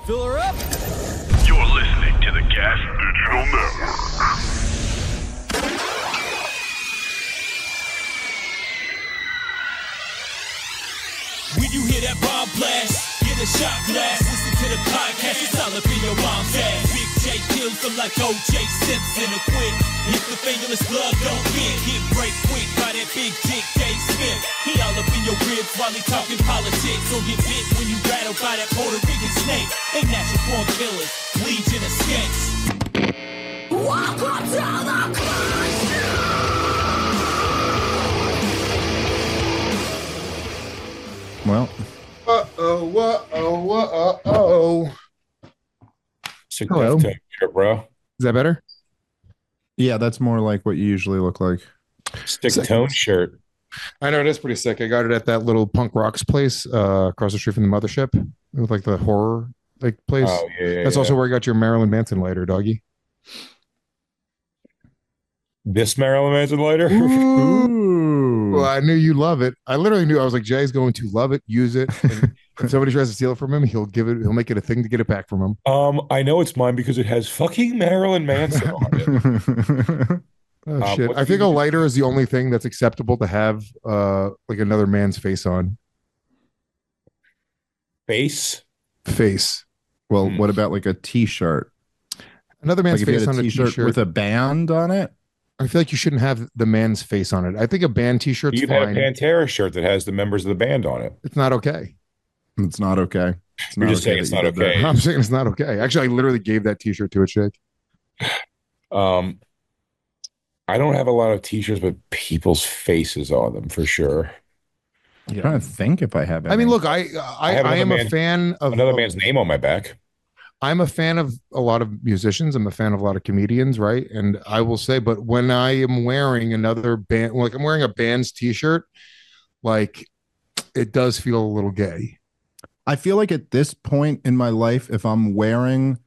Fill her up. You're listening to the Gas Digital Network. When you hear that bomb blast, get a shot glass. Listen to the podcast, it's all up in your mom's ass. Big J kills them like O.J. Simpson. A quick, if the fingerless glove don't fit, get break quick by that big dick Dave Smith. He all up in your ribs while he talking politics. Or get bit when you rattled by that Puerto Rican snake. They natural born killers, legion of skanks. Welcome to the club. Well, Sick hello. here, bro. Is that better? Yeah, that's more like what you usually look like. Stick tone shirt. I know, it is pretty sick. I got it at that little punk rocks place across the street from the mothership. It was like the horror like place. Oh, yeah. That's also where I got your Marilyn Manson lighter, doggy. This Marilyn Manson lighter? Ooh. Well, I knew you love it. I literally knew. I was like, Jay's going to love it, use it. And if somebody tries to steal it from him, he'll make it a thing to get it back from him. I know it's mine because it has fucking Marilyn Manson on it. Oh shit! I think a lighter is the only thing that's acceptable to have like another man's face on. Face? Well, what about like a t-shirt? Another man's Like if you face had on a t-shirt with a band on it? I feel like you shouldn't have the man's face on it. I think a band t-shirt's You've had a fine. Pantera shirt that has the members of the band on it. It's not okay. It's not okay. It's You're not just saying that it's you not did that. okay. I'm saying it's not okay. Actually, I literally gave that t-shirt to a chick. I don't have a lot of t-shirts with people's faces on them for sure. I'm trying to think if I have any. I mean, look, I have am another a fan of Another man's name on my back. I'm a fan of a lot of musicians. I'm a fan of a lot of comedians, right? And I will say, but when I am wearing another band, like I'm wearing a band's t-shirt, like it does feel a little gay. I feel like at this point in my life, if I'm wearing,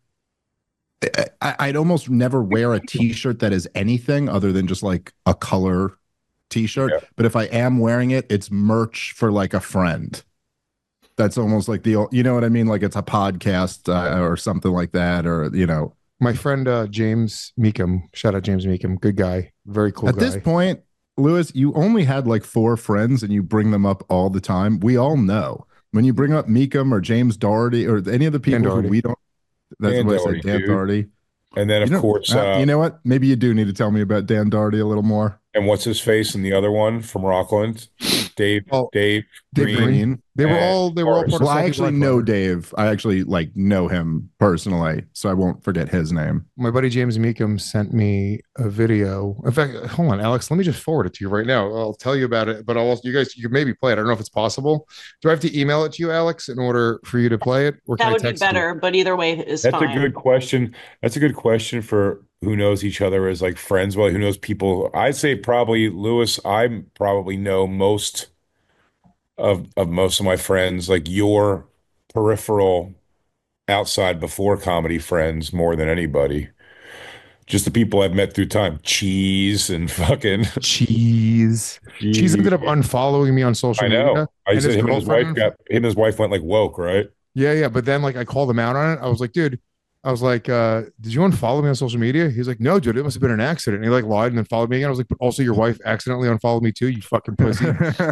I'd almost never wear a t-shirt that is anything other than just like a color t-shirt. Yeah. But if I am wearing it, it's merch for like a friend. That's almost like you know what I mean? Like it's a podcast or something like that, or, you know. My friend James Meekum, shout out James Meekum, good guy, very cool At guy. this point, Lewis, you only had like 4 friends and you bring them up all the time. We all know. When you bring up Meekum or James Doherty or any of the people who we don't, that's Dan what I Doherty, said, Dan dude. Doherty. And then, of course, you know what? Maybe you do need to tell me about Dan Doherty a little more. and what's his face and the other one from Rockland? Dave Green. They were all part of Well, I Salty actually Black know Flower. Dave. I actually like know him personally, so I won't forget his name. My buddy James Meekum sent me a video. In fact, hold on, Alex, let me just forward it to you right now. I'll tell you about it, but I'll also, you can maybe play it. I don't know if it's possible. Do I have to email it to you, Alex, in order for you to play it? Or can That I would be text you? better, but either way is That's fine. a good question. That's a good question for who knows each other as like friends. Well, who knows people? I'd say probably Lewis. I probably know most of most of my friends, like your peripheral outside before comedy friends more than anybody. Just the people I've met through time. Cheese and fucking Cheese ended up unfollowing me on social I know. media. I and said him and girlfriend- his wife went like woke, right? Yeah. But then like I called him out on it. I was like, dude, did you unfollow me on social media? He's like, no, dude, it must have been an accident. And he like lied and then followed me again. I was like, but also your wife accidentally unfollowed me too, you fucking pussy.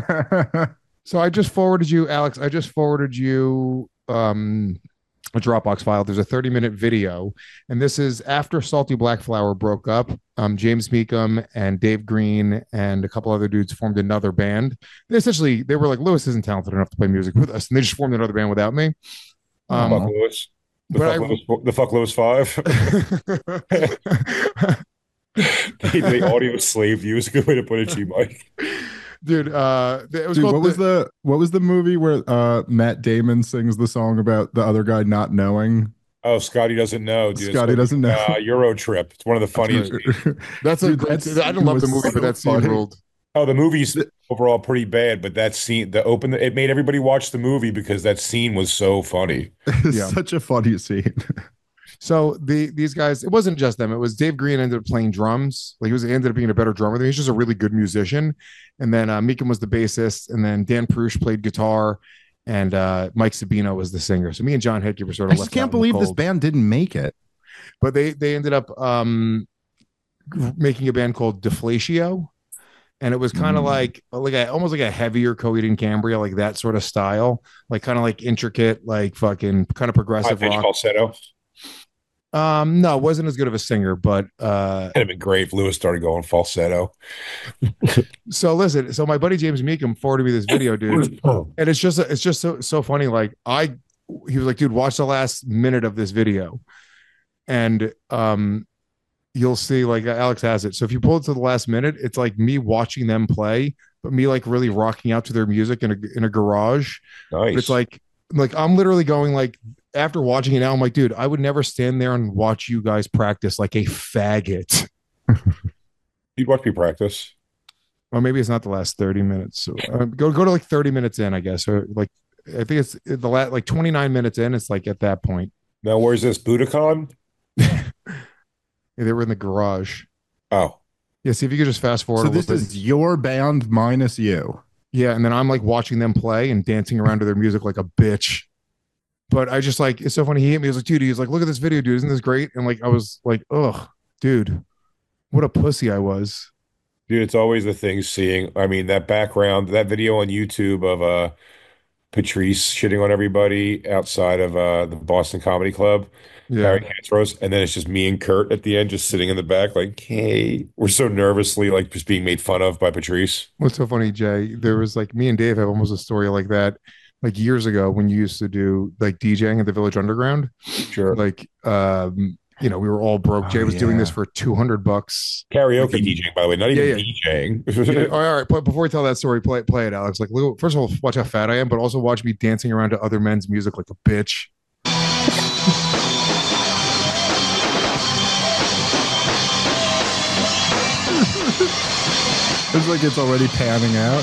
So I just forwarded you, Alex. I just forwarded you a Dropbox file. There's a 30-minute video, and this is after Salty Black Flower broke up. James Meekum and Dave Green and a couple other dudes formed another band. They were like, Lewis isn't talented enough to play music with us, and they just formed another band without me. Fuck Lewis. The fuck Lewis 5. The audio slave view is a good way to put it, G-Mike. Dude, it was Dude, called what was the movie where Matt Damon sings the song about the other guy not knowing? Oh, Scotty doesn't know, dude. Scotty doesn't know. Euro Trip. It's one of the funniest. I don't love the movie, but that scene ruled. Oh, the movie's overall pretty bad, but that scene, it made everybody watch the movie because that scene was so funny. It's Yeah. such a funny scene. So these guys, it wasn't just them. It was Dave Green ended up playing drums. Like he ended up being a better drummer than me. He's just a really good musician. And then Meekum was the bassist, and then Dan Prush played guitar, and Mike Sabino was the singer. So me and John Hickey were sort I of just left can't out in the believe this cold. band didn't make it. But they ended up making a band called Deflatio, and it was kind of like almost like a heavier Coheed and Cambria, like that sort of style, like kind of like intricate, like fucking kind of High progressive pitch rock. falsetto. No, it wasn't as good of a singer, but It'd have been great if Lewis started going falsetto. so listen, so my buddy James Meekum forwarded me this video, dude, and it's just so funny. Like he was like, dude, watch the last minute of this video, and you'll see, like Alex has it. So if you pull it to the last minute, it's like me watching them play, but me like really rocking out to their music in a garage. But Nice. it's like I'm literally going like after watching it now, I'm like, dude, I would never stand there and watch you guys practice like a faggot. You'd watch me practice. Or maybe it's not the last 30 minutes. So go to like 30 minutes in, I guess. Or like I think it's the last like 29 minutes in. It's like at that point. Now, where's this Budokan? Yeah, they were in the garage. Oh, Yeah, see if you could just fast forward So a little this bit. is your band minus you. Yeah, and then I'm like watching them play and dancing around to their music like a bitch. But I just like, it's so funny. He hit me. He was like, dude, he's like, look at this video, dude. Isn't this great? And like, I was like, ugh, dude, what a pussy I was. dude, it's always the thing seeing. I mean, that background, that video on YouTube of Patrice shitting on everybody outside of the Boston Comedy Club, Yeah. Harry Castros, and then it's just me and Kurt at the end, just sitting in the back, like, hey, we're so nervously like just being made fun of by Patrice. What's so funny, Jay? There was like me and Dave have almost a story like that, like years ago when you used to do like DJing at the Village Underground. Sure. Like, we were all broke. Oh, Jay was doing this yeah. for $200. Karaoke Like, DJing, by the way, not even Yeah, DJing. Yeah, all right, but before we tell that story, play it, Alex. Like, look, first of all, watch how fat I am, but also watch me dancing around to other men's music like a bitch. It's like it's already panning out.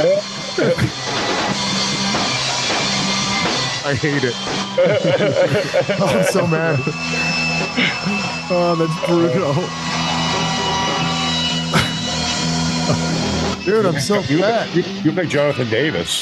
I hate it. Oh, I'm so mad. Oh, that's brutal. Dude, I'm so fat. You look like Jonathan Davis.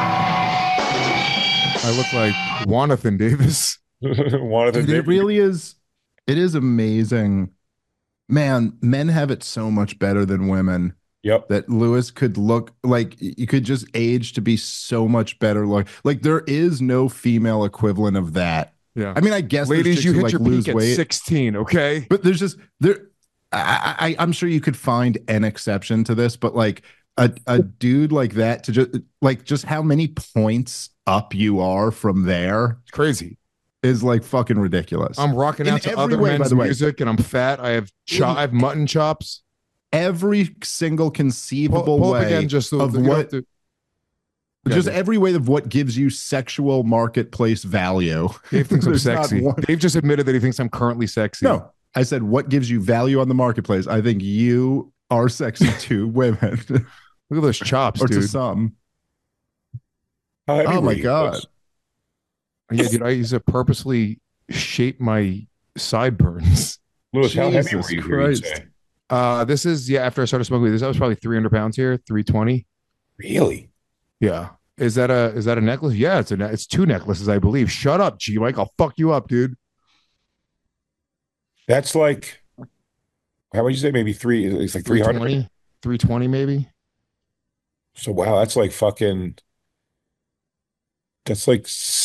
I look like Jonathan Davis. Jonathan Dude, it Davis. really is. It is amazing. Man, men have it so much better than women. Yep. That Lewis could look like you could just age to be so much better. Like there is no female equivalent of that. Yeah. I mean, I guess there's Ladies, chicks you who, hit like, your lose peak at weight, 16, okay? but there's just there. I'm sure you could find an exception to this, but like a dude like that to just how many points up you are from there It's crazy. is like fucking ridiculous. I'm rocking In out to every other way, by men's the way. music, and I'm fat. I have I have mutton chops. Every single conceivable Pull up way again, just so of you don't what have to- just Yeah, every way of what gives you sexual marketplace value. Dave thinks I'm There's not sexy. one- Dave just admitted that he thinks I'm currently sexy. No, I said what gives you value on the marketplace. I think you are sexy to women Look at those chops, or to dude. some. How heavy Oh were my you, God. Lewis? Yeah, dude, I used to purposely shape my sideburns. Lewis, how heavy were Jesus you here, you'd Christ. say? This is after I started smoking weed. I was probably 300 pounds here, 320. Really? Yeah. Is that a necklace? Yeah, it's two necklaces, I believe. Shut up, G Mike. I'll fuck you up, dude. That's like, how would you say? Maybe three. It's like 300. 320 maybe. So wow, that's like fucking. That's like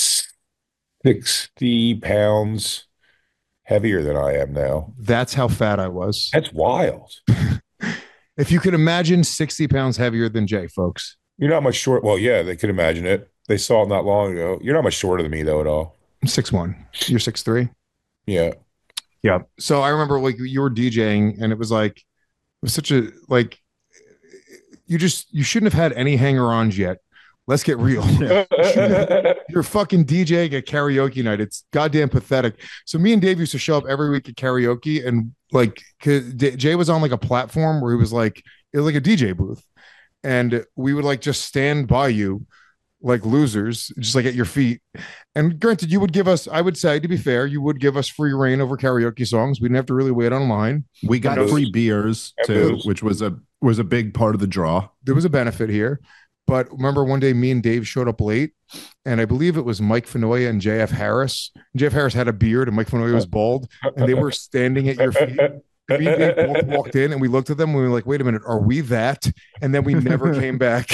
60 pounds heavier than I am now. That's how fat I was. That's wild. If you could imagine 60 pounds heavier than Jay, folks. You're not much short. Well, yeah, they could imagine it. They saw it not long ago. You're not much shorter than me though at all. I'm 6'1". You're 6'3". Yeah. Yeah. So I remember like you were DJing and it was such a like you shouldn't have had any hanger-ons yet. Let's get real. You're fucking DJing at karaoke night. It's goddamn pathetic. So me and Dave used to show up every week at karaoke and like 'cause Jay was on like a platform where he was like it was like a DJ booth. And we would like just stand by you like losers, just like at your feet. And granted, you would give us, I would say, to be fair, you would give us free reign over karaoke songs. We didn't have to really wait online. We got Booze. free beers And too, booze. which was a big part of the draw. There was a benefit here. But remember one day me and Dave showed up late, and I believe it was Mike Fenoya and JF Harris. JF Harris had a beard and Mike Fenoya was bald, and they were standing at your feet. And me and Dave both walked in and we looked at them and we were like, wait a minute, are we that? And then we never came back.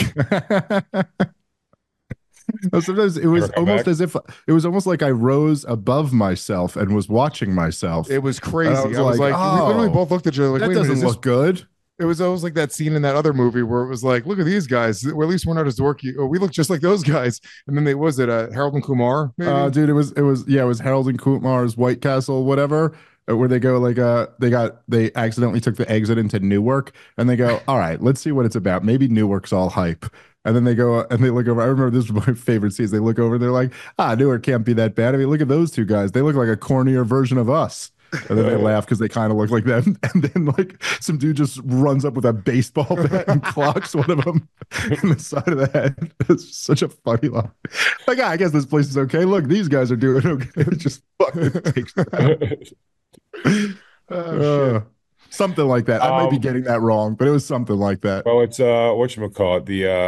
Sometimes it was Never come almost back? as if it was almost like I rose above myself and was watching myself. It was crazy. And I was like, we literally both looked at each other like, that wait a minute, doesn't is this look good. It was always like that scene in that other movie where it was like, look at these guys. Well, at least we're not as dorky. Oh, we look just like those guys. And then they was it Harold and Kumar? Maybe? Dude, it was Harold and Kumar's White Castle, whatever, where they go like they accidentally took the exit into Newark, and they go, all right, let's see what it's about. Maybe Newark's all hype. And then they go and they look over. I remember this was my favorite scenes. They look over and they're like, Newark can't be that bad. I mean, look at those two guys. They look like a cornier version of us. And then they laugh because they kind of look like them. And then like some dude just runs up with a baseball bat and clocks one of them in the side of the head. It's such a funny line. Like, I guess this place is okay. Look, these guys are doing okay. It just fucking takes it out. Something like that. I might be getting that wrong, but it was something like that. Well, it's whatchamacallit,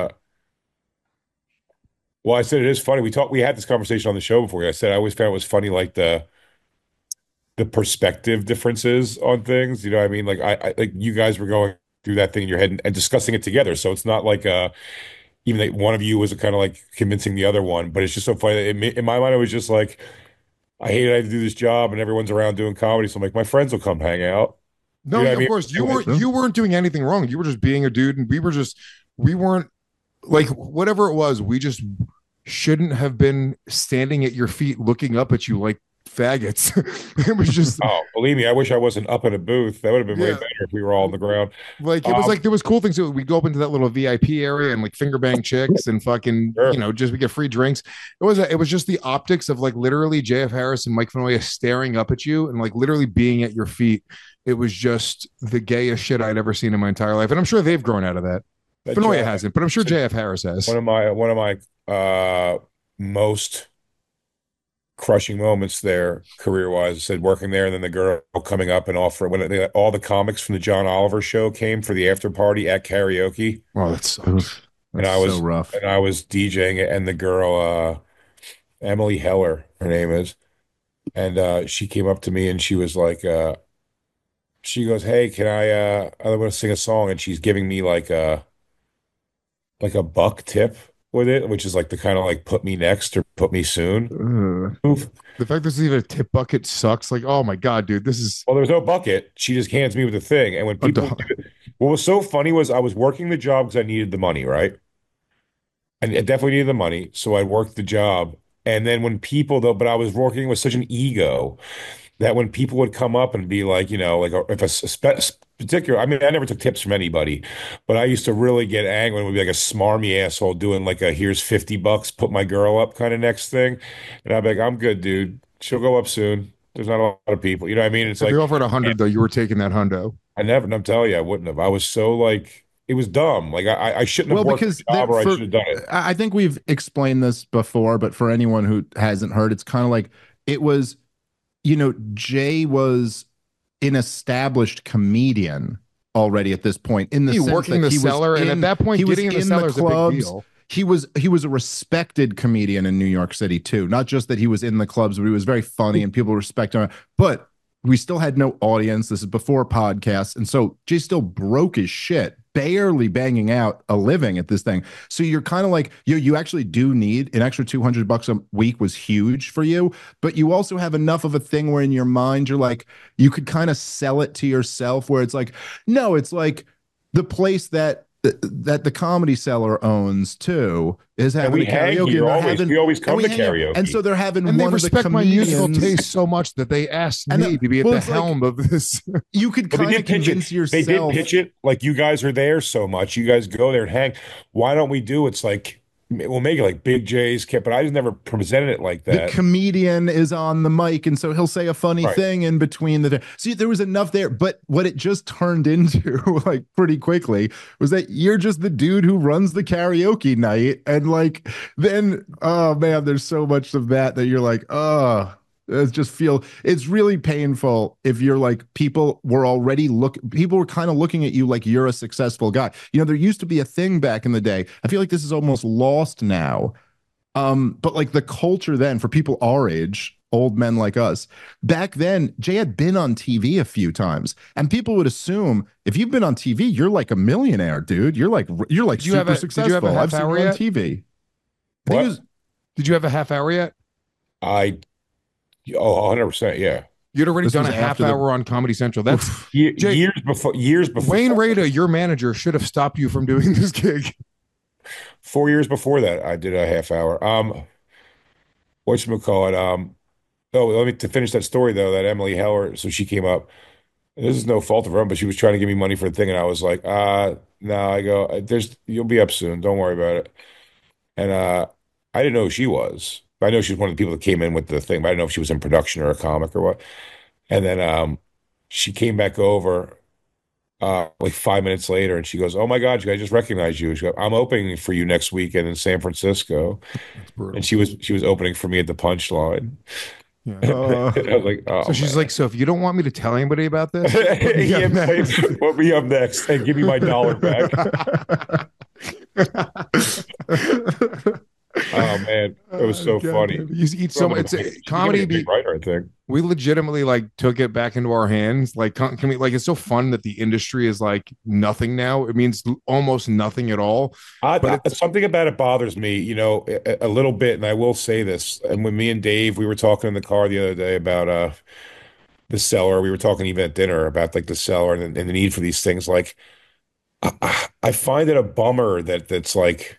well, I said it is funny. We had this conversation on the show before. I said I always found it was funny, like the perspective differences on things. You know what I mean? Like I like you guys were going through that thing in your head and discussing it together. So it's not like even that one of you was kind of like convincing the other one, but it's just so funny that in my mind it was just like I hated I had to do this job and everyone's around doing comedy. So I'm like, my friends will come hang out. No, You know what yeah, I of mean? course. You weren't doing anything wrong. You were just being a dude, and we weren't like whatever it was, we just shouldn't have been standing at your feet looking up at you like faggots. It was just Oh, believe me, I wish I wasn't up in a booth. That would have been way Yeah. better if we were all on the ground. like it was like there was cool things. We go up into that little VIP area and like finger bang chicks and fucking Sure. just we get free drinks. It was just the optics of like literally JF Harris and Mike Fenoya staring up at you and like literally being at your feet. It was just the gayest shit I'd ever seen in my entire life, and I'm sure they've grown out of that. That Fenoya job- hasn't, but I'm sure JF Harris has. one of my most crushing moments there career wise. I said working there and then the girl coming up and offering all the comics from the John Oliver show came for the after party at karaoke. Oh, that's Oof, And that's I was so rough. and I was DJing it and the girl Emily Heller, her name is, and she came up to me and she was like she goes, "Hey, can I want to sing a song?" And she's giving me like a buck tip with it, which is like the kind of like put me next or put me soon. Oof. the fact there's even a tip bucket sucks. Like, oh my god, dude, this is Well, there's no bucket. She just hands me with the thing. And when people, what was so funny was I was working the job because I needed the money, right? And I definitely needed the money, so I worked the job. And then when people though, but I was working with such an ego that when people would come up and be like, like if particular, I mean, I never took tips from anybody, but I used to really get angry when it would be like a smarmy asshole doing like a here's $50, put my girl up kind of next thing. And I'd be like, I'm good, dude. She'll go up soon. There's not a lot of people. You know what I mean? It's if like you offered 100 though, you were taking that hundo. I never, and I'm telling you, I wouldn't have. I was so like, it was dumb. Like I shouldn't have worked the job or I should have done it. I think we've explained this before, but for anyone who hasn't heard, it's kind of like it was, Jay was an established comedian already at this point in the sense working that the he was cellar, and in- at that point, he was getting in the in cellar is a big clubs. deal. He was a respected comedian in New York City too. Not just that he was in the clubs, but he was very funny and people respect him. But we still had no audience. This is before podcasts, and so Jay still broke his shit, barely banging out a living at this thing. So you're kind of like you actually do need an extra $200 a week was huge for you, but you also have enough of a thing where in your mind you're like you could kind of sell it to yourself where it's like no, it's like the place that the Comedy Cellar owns too is having we a hang karaoke. here and they're always. having- We always come and we to hang out. karaoke. and so they're having And they one of the respect my musical comedians. taste so much that they asked And me to be at well, the it's like- helm of this. You could But they kind of did pitch convince it. yourself. They did pitch it like you guys are there so much. You guys go there and hang. Why don't we do it's like we'll make it like Big J's kit, but I just never presented it like The that. comedian is on the mic, and so he'll say a funny Right. thing in between the. See, there was enough there, but what it just turned into, like pretty quickly, was that you're just the dude who runs the karaoke night, and like then, oh man, there's so much of that you're like, oh, It's really painful if you're like people were kind of looking at you like you're a successful guy. There used to be a thing back in the day. I feel like this is almost lost now. But like the culture then for people our age, old men like us, back then, Jay had been on TV a few times, and people would assume if you've been on TV, you're like a millionaire, dude. You're like super successful. Did you have a I've half seen hour you on yet? TV. What? Did you have a half hour yet? I, oh, 100%. Yeah. You'd already This done a was half after the- hour on Comedy Central. That's Jay- Years before. Wayne Rada, your manager, should have stopped you from doing this gig. 4 years before that, I did a half hour. Whatchamacallit? Oh, let me to finish that story though. That Emily Heller, so she came up. This is no fault of her own, but she was trying to give me money for a thing, and I was like, no. I go, you'll be up soon. Don't worry about it. And I didn't know who she was. I know she was one of the people that came in with the thing, but I didn't know if she was in production or a comic or what. And then she came back over like 5 minutes later, and she goes, "Oh my God, I just recognized you." She goes, "I'm opening for you next weekend in San Francisco," That's brutal. and she was opening for me at the Punchline. Yeah. I was like, "Oh." So she's man. like, so if you don't want me to tell anybody about this, put me up Yeah, next." put me up next and give me my dollar back. Oh man, it was so God, funny. dude. You eat so much. She's Comedy. gonna be a big writer, I think. We legitimately like took it back into our hands. Like, can we, like, it's so fun that the industry is like nothing now. It means almost nothing at all. But Something about it bothers me, a little bit. And I will say this. And when me and Dave, we were talking in the car the other day about the Cellar. We were talking even at dinner about like the Cellar and the need for these things. Like, I find it a bummer that's like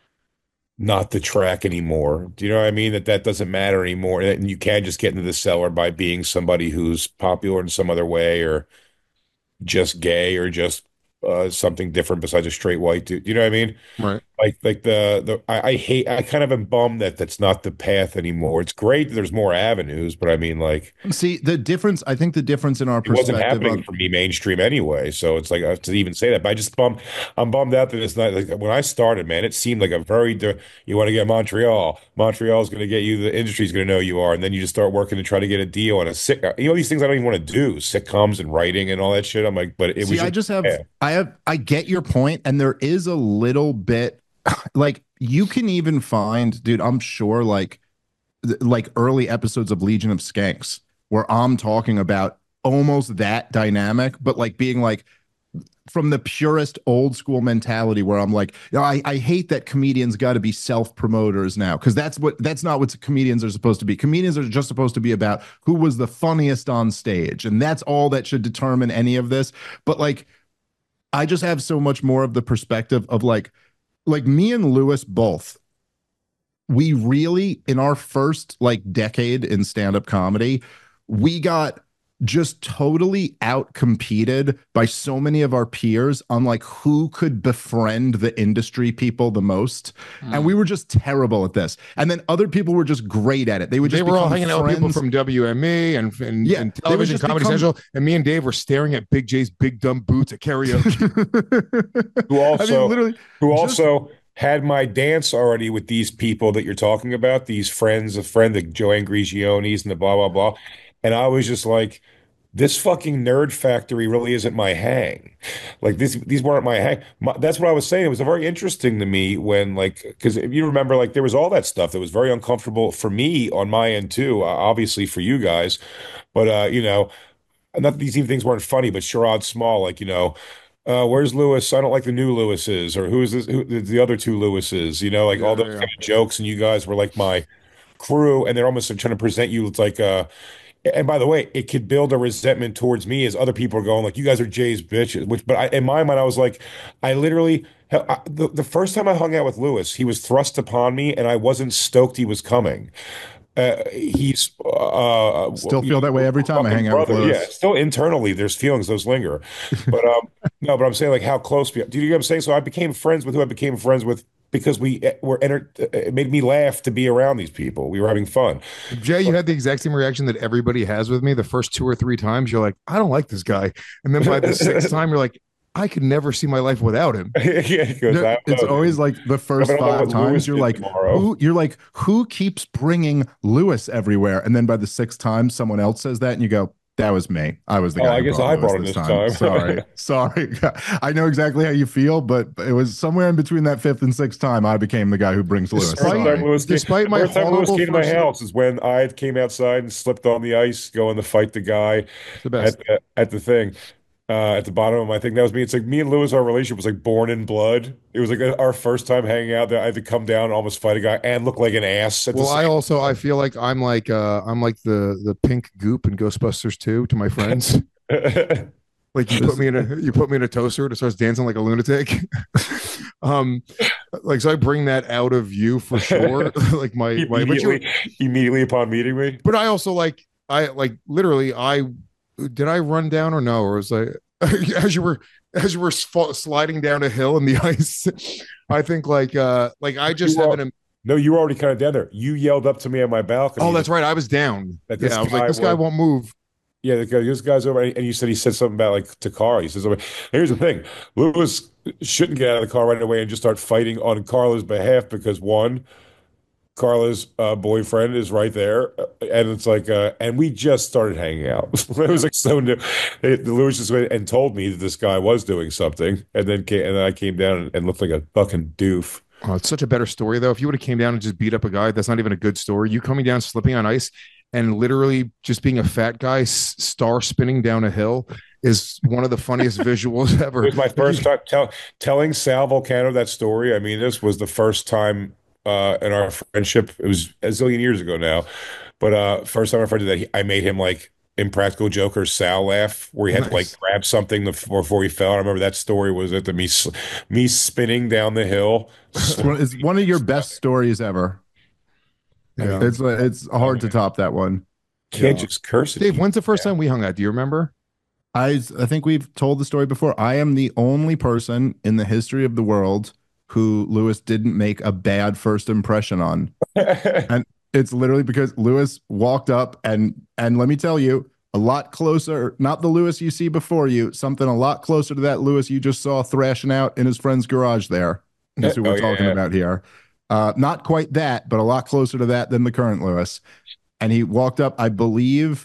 not the track anymore. Do you know what I mean? That doesn't matter anymore. And you can just get into the Cellar by being somebody who's popular in some other way or just gay or just something different besides a straight white dude. You know what I mean? right. Like I kind of am bummed that that's not the path anymore. It's great that there's more avenues, but I mean, like, See, I think the difference in our it wasn't perspective happening for me mainstream anyway. So it's like to even say that, but I'm bummed out that it's not like when I started, man, it seemed like you want to get Montreal. Montreal's going to get you, the industry's going to know you are. And then you just start working to try to get a deal on these things I don't even want to do, sitcoms and writing and all that shit. I'm like, but it was I get your point, and there is a little bit like you can even find, dude, I'm sure like early episodes of Legion of Skanks where I'm talking about almost that dynamic, but like being like from the purest old school mentality where I'm like, I hate that comedians got to be self-promoters now, because that's not what comedians are supposed to be. Comedians are just supposed to be about who was the funniest on stage, and that's all that should determine any of this. But like, I just have so much more of the perspective of like me and Lewis both, we really, in our first like decade in stand-up comedy, we got just totally out-competed by so many of our peers on like who could befriend the industry people the most. And we were just terrible at this. And then other people were just great at it. They were all hanging out with people from WME and television, Comedy Central, and me and Dave were staring at Big J's big dumb boots at karaoke. who also had my dance already with these people that you're talking about, these friends, the Joanne Grigionis and the blah, blah, blah. And I was just like, this fucking nerd factory really isn't my hang. Like these weren't my hang. That's what I was saying. It was very interesting to me when like, because if you remember, like there was all that stuff that was very uncomfortable for me on my end too, obviously for you guys. But, not that these even things weren't funny, but Sherrod Small, like, where's Lewis? I don't like the new Lewises, or who is this? Who the other two Lewises? Like all those kind of jokes, and you guys were like my crew, and they're almost trying to present you as like and by the way, it could build a resentment towards me as other people are going like, you guys are Jay's bitches. But in my mind, I was like, I literally the first time I hung out with Lewis, he was thrust upon me, and I wasn't stoked he was coming. He's still feel that way every time I hang out with Lewis. Yeah, still internally there's feelings, those linger. But no, but I'm saying like how close do you get what I'm saying? So I became friends with who I became friends with because it made me laugh to be around these people. We were having fun. Jay, you had the exact same reaction that everybody has with me. The first 2 or 3 times you're like, I don't like this guy. And then by the 6th time you're like, I could never see my life without him. Yeah, he goes, I don't It's know, always dude. like the I first don't know five what Lewis times you're did like, tomorrow. who keeps bringing Lewis everywhere? And then by the sixth time, someone else says that, and you go, that was me. I was the Oh, guy I who guess brought I Lewis brought him this this time. time. Sorry, sorry. I know exactly how you feel, but it was somewhere in between that fifth and sixth time I became the guy who brings Lewis. First time Sorry. Despite the my first time Lewis horrible came to my first, house is when I came outside and slipped on the ice going to fight the guy the best. at the thing. At the bottom of my thing. That was me. It's like me and Lewis, our relationship was like born in blood. It was like our first time hanging out there. I had to come down and almost fight a guy and look like an ass at the Well, I same also I time. feel like I'm like the pink goop in Ghostbusters 2 to my friends. Like you put me in a toaster and it starts dancing like a lunatic. um like so I bring that out of you for sure. Like my Immediately upon meeting me. but I also I like literally I did I run down or no, or was I as you were sliding down a hill in the ice. I think like I just You have were, an no, you were already kind of down there. You yelled up to me on my balcony. oh that's right, I was down. That this Yeah, I was like, guy this guy was won't move. Yeah, this guy's over, and you said he said something about like to Carl. He says, "Here's the thing: Lewis shouldn't get out of the car right away and just start fighting on Carla's behalf because one, Carla's boyfriend is right there, and it's like, and we just started hanging out. It was like so new. Lewis just went and told me that this guy was doing something, and then I came down and looked like a fucking doof. Oh, it's such a better story though. If you would have came down and just beat up a guy, that's not even a good story. You coming down, slipping on ice, and literally just being a fat guy star spinning down a hill is one of the funniest visuals ever. It was my first time telling Sal Volcano that story. I mean, this was the first time in our friendship. It was a zillion years ago now, but first time I ever did that, I made him like Impractical Joker Sal laugh, where he had to like Nice. grab something before he fell. I remember that story was at me spinning down the hill. It's one of your best stories ever. Yeah. It's hard to top that one. Can't Yeah. just curse it. Dave, when's the first time we hung out? Do you remember? I think we've told the story before. I am the only person in the history of the world who Lewis didn't make a bad first impression on. And it's literally because Lewis walked up and let me tell you, a lot closer, not the Lewis you see before you, something a lot closer to that Lewis you just saw thrashing out in his friend's garage there. Is who we're Oh, talking yeah. about here. Not quite that, but a lot closer to that than the current Lewis. And he walked up, I believe,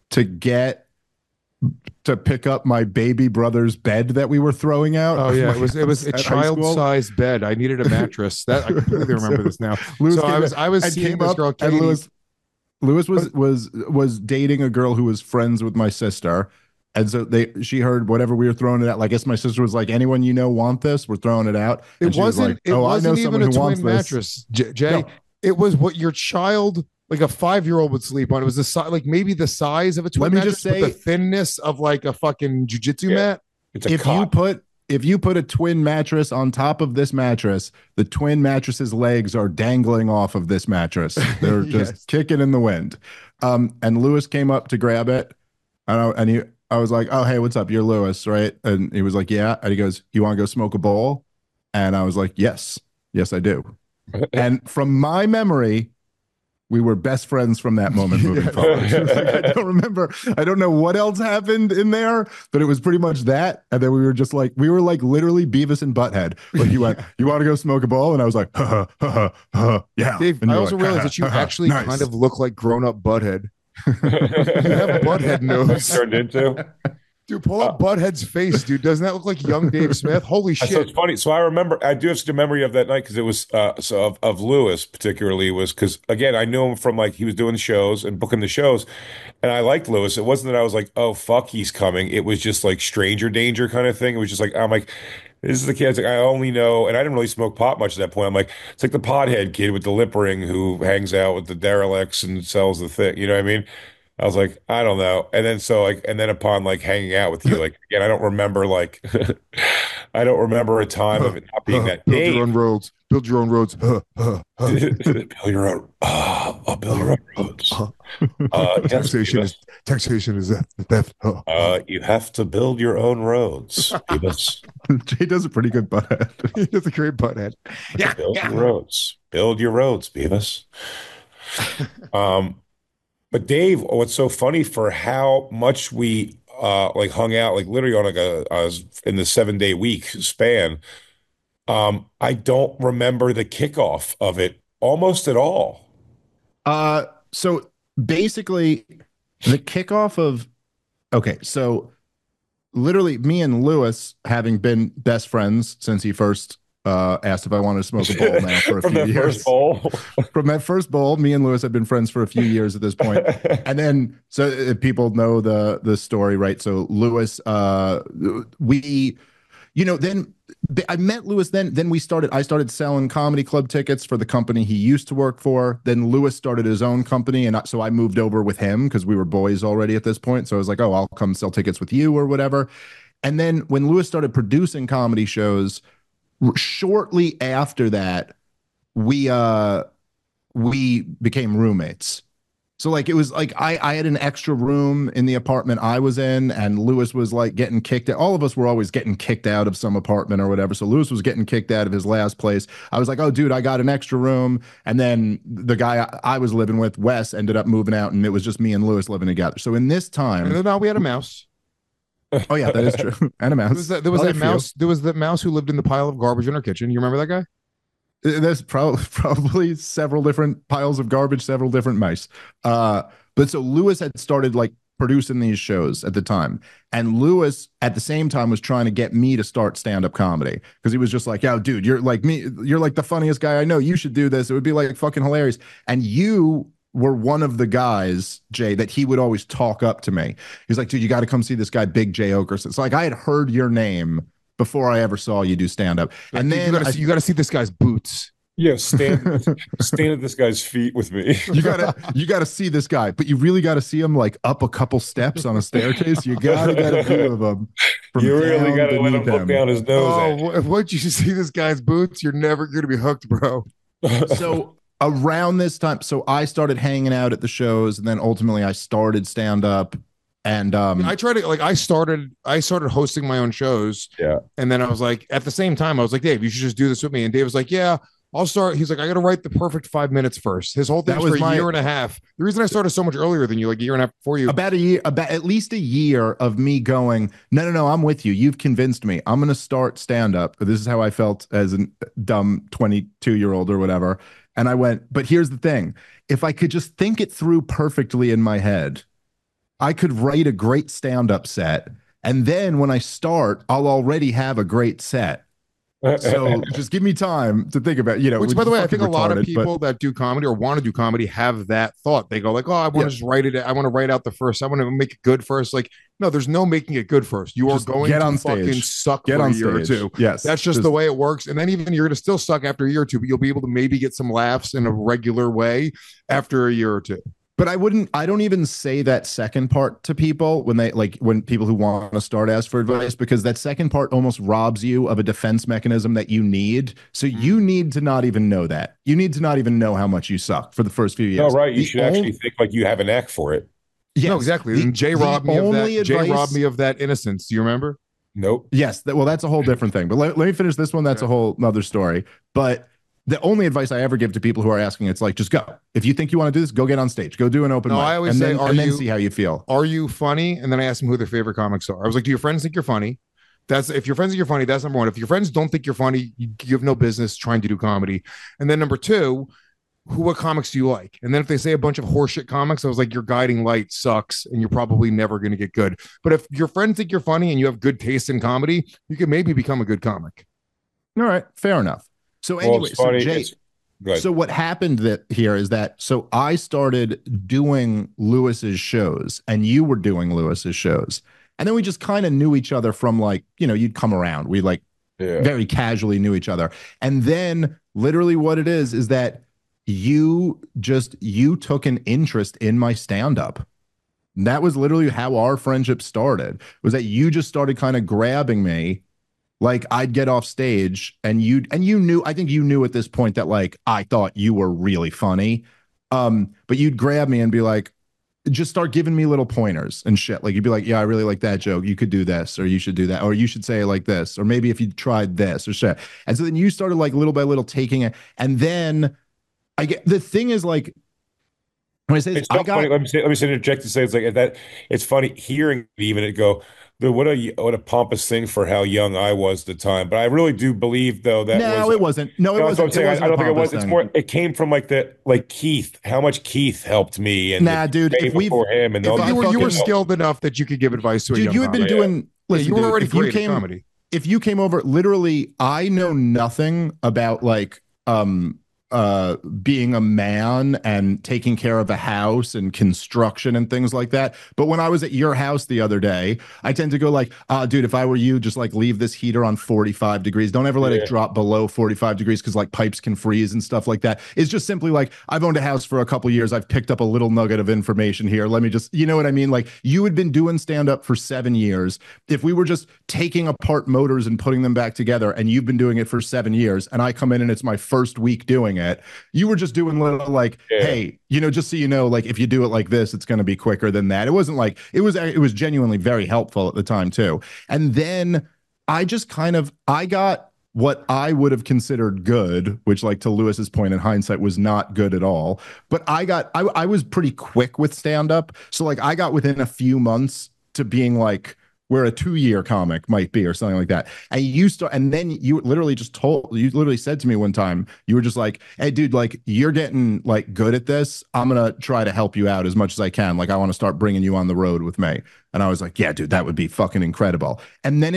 to pick up my baby brother's bed that we were throwing out. Oh yeah, it was a at high school. child-sized bed. I needed a mattress. That I completely remember this now. Lewis So came I was and seeing came this up, girl, and Katie. Lewis was dating a girl who was friends with my sister. And so she heard whatever we were throwing it at. Like, I guess my sister was like, anyone you know want this? We're throwing it out. And It she was wasn't. like, oh, I know Wasn't even someone a who wants twin this. mattress, Jay. No. It was what your child, like a 5-year-old, would sleep on. It was the size, like maybe the size of a twin Let me mattress, just say- but the thinness of like a fucking jujitsu Yeah. mat. It's a If cot. you put a twin mattress on top of this mattress, the twin mattress's legs are dangling off of this mattress. They're just Yes. kicking in the wind. And Lewis came up to grab it, I was like, "Oh, hey, what's up? You're Lewis, right?" And he was like, "Yeah." And he goes, "You want to go smoke a bowl?" And I was like, "Yes, I do." And from my memory, we were best friends from that moment moving forward. Like, I don't remember. I don't know what else happened in there, but it was pretty much that. And then we were like literally Beavis and Butthead. Like he went, "You want to go smoke a bowl?" And I was like, ha, ha, ha, ha, yeah. Dave, And I you're also like, realized that you ha, ha, actually nice. kind of look like grown-up Butthead. You have a Butthead nose. Turned into. Dude, pull up Butthead's face, dude. Doesn't that look like young Dave Smith? Holy So shit. it's funny. So I remember, I do have such a memory of that night because it was of Lewis particularly was because again I knew him from like he was doing shows and booking the shows, and I liked Lewis. It wasn't that I was like, oh fuck, he's coming. It was just like stranger danger kind of thing. It was just like I'm like, this is the kid. It's like I only know, and I didn't really smoke pot much at that point. I'm like, it's like the pothead kid with the lip ring who hangs out with the derelicts and sells the thing. You know what I mean? I was like, I don't know. And then so like, and then upon like hanging out with you, like again, I don't remember like, I don't remember a time of it not being that Build your own Dave. roads. Build your own roads. Build your own. I'll build your own roads. Yes, Taxation Beavis. is theft. You have to build your own roads, Beavis. Jay does a pretty good butthead. That's a great Butthead. Yeah, Build your roads. Build your roads, Beavis. Um, but Dave, what's so funny for how much we like hung out like literally on like in the 7 day week span. I don't remember the kickoff of it almost at all. So basically, the kickoff of okay, so literally me and Lewis having been best friends since he first asked if I wanted to smoke a bowl now for a From few that years. first bowl. From that first bowl, me and Lewis have been friends for a few years at this point. And then so people know the story, right? So Lewis, we then I met Lewis. Then I started selling comedy club tickets for the company he used to work for. Then Lewis started his own company, and so I moved over with him because we were boys already at this point. So I was like, oh, I'll come sell tickets with you or whatever. And then when Lewis started producing comedy shows, shortly after that, we became roommates. So like it was like I had an extra room in the apartment I was in, and Lewis was like getting kicked out. All of us were always getting kicked out of some apartment or whatever. So Lewis was getting kicked out of his last place. I was like, oh dude, I got an extra room. And then the guy I was living with, Wes, ended up moving out, and it was just me and Lewis living together. So in this time, And then we had a mouse. oh yeah, that is true. And a mouse. There was Only that a few. mouse. There was that mouse who lived in the pile of garbage in our kitchen. You remember that guy? There's probably several different piles of garbage, several different mice. But so Lewis had started like producing these shows at the time. And Lewis at the same time was trying to get me to start stand-up comedy because he was just like, yo, dude, you're like me. You're like the funniest guy I know. You should do this. It would be like fucking hilarious. And you were one of the guys, Jay, that he would always talk up to me. He's like, dude, you got to come see this guy, Big Jay Okerson. So like I had heard your name before I ever saw you do stand-up. And then you got to see this guy's boots. Yeah, stand at this guy's feet with me. you gotta see this guy, but you really gotta see him like up a couple steps on a staircase. You gotta get a view of him. You really gotta let him look down his nose. Oh, once you see this guy's boots, you're never gonna be hooked, bro. So around this time, so I started hanging out at the shows, and then ultimately I started stand up. And I tried to I started hosting my own shows. Yeah. And then I was like, at the same time, I was like, Dave, you should just do this with me. And Dave was like, yeah, I'll start. He's like, I got to write the perfect 5 minutes first. His whole thing was for a year and a half. The reason I started so much earlier than you, like a year and a half before you. About at least a year of me going, no, I'm with you. You've convinced me. I'm going to start stand up. This is how I felt as a dumb 22-year-old or whatever. And I went, but here's the thing. If I could just think it through perfectly in my head, I could write a great stand-up set. And then when I start, I'll already have a great set. So just give me time to think about, which, by the way, I think a lot of people that do comedy or want to do comedy have that thought. They go like, oh, I want to just write it. I want to write out the first. I want to make it good first. Like, no, there's no making it good first. You are going to fucking suck for a year or two. Yes. That's just the way it works. And then even you're going to still suck after a year or two, but you'll be able to maybe get some laughs in a regular way after a year or two. But I don't even say that second part to people when people who want to start ask for advice, because that second part almost robs you of a defense mechanism that you need. So you need to not even know that. You need to not even know how much you suck for the first few years. No, right. You should actually think like you have an act for it. Yes. No, exactly. And Jay robbed me of that. Jay robbed me of that innocence. Do you remember? Nope. Yes. That's a whole different thing. But let me finish this one. That's a whole nother story. But the only advice I ever give to people who are asking, it's like, just go. If you think you want to do this, go get on stage. Go do an open mic. I always say, then see how you feel. Are you funny? And then I ask them who their favorite comics are. I was like, do your friends think you're funny? If your friends think you're funny, that's number one. If your friends don't think you're funny, you have no business trying to do comedy. And then number two, what comics do you like? And then if they say a bunch of horseshit comics, I was like, your guiding light sucks and you're probably never going to get good. But if your friends think you're funny and you have good taste in comedy, you can maybe become a good comic. All right. Fair enough. So anyway, so what happened here is that so I started doing Lewis's shows and you were doing Lewis's shows. And then we just kind of knew each other from like, you'd come around. We very casually knew each other. And then literally what it is that you took an interest in my stand-up. And that was literally how our friendship started, was that you just started kind of grabbing me. Like I'd get off stage and you knew, I think you knew at this point that like, I thought you were really funny. But you'd grab me and be like, just start giving me little pointers and shit. Like you'd be like, yeah, I really like that joke. You could do this, or you should do that, or you should say it like this, or maybe if you tried this or shit. And so then you started like little by little taking it. And then the thing is like, When I say this, It's so I funny. got Let me interject to say it's like that. It's funny hearing it even it go. What a pompous thing for how young I was at the time. But I really do believe though that was no, it wasn't. No, it no, that's what I'm wasn't. It saying. I wasn't a don't think it pompous was. It's thing. more. It came from like Keith. How much Keith helped me and Nah, dude. way If we've, before him and if all I these You were fucking, fucking- skilled enough that you could give advice to a dude, young you had been comic. doing. Yeah, Listen, you were dude, already if you great at came, comedy. if you came over, literally, I know nothing about like being a man and taking care of a house and construction and things like that. But when I was at your house the other day, I tend to go like, dude, if I were you, just like leave this heater on 45 degrees. Don't ever let Yeah. it drop below 45 degrees because like pipes can freeze and stuff like that. It's just simply like, I've owned a house for a couple years. I've picked up a little nugget of information here. Let me just, you know what I mean? Like you had been doing stand up for 7 years. If we were just taking apart motors and putting them back together, and you've been doing it for 7 years, and I come in and it's my first week doing it, you were just doing little like, Yeah. hey, just so you know, like if you do it like this, it's going to be quicker than that. It wasn't like it was genuinely very helpful at the time too. And then I got what I would have considered good, which like to Lewis's point in hindsight was not good at all. But I was pretty quick with stand up. So like I got within a few months to being like where a 2-year comic might be or something like that. And then you literally said to me one time, you were just like, hey dude, like you're getting like good at this. I'm going to try to help you out as much as I can. Like I want to start bringing you on the road with me. And I was like, yeah, dude, that would be fucking incredible. And then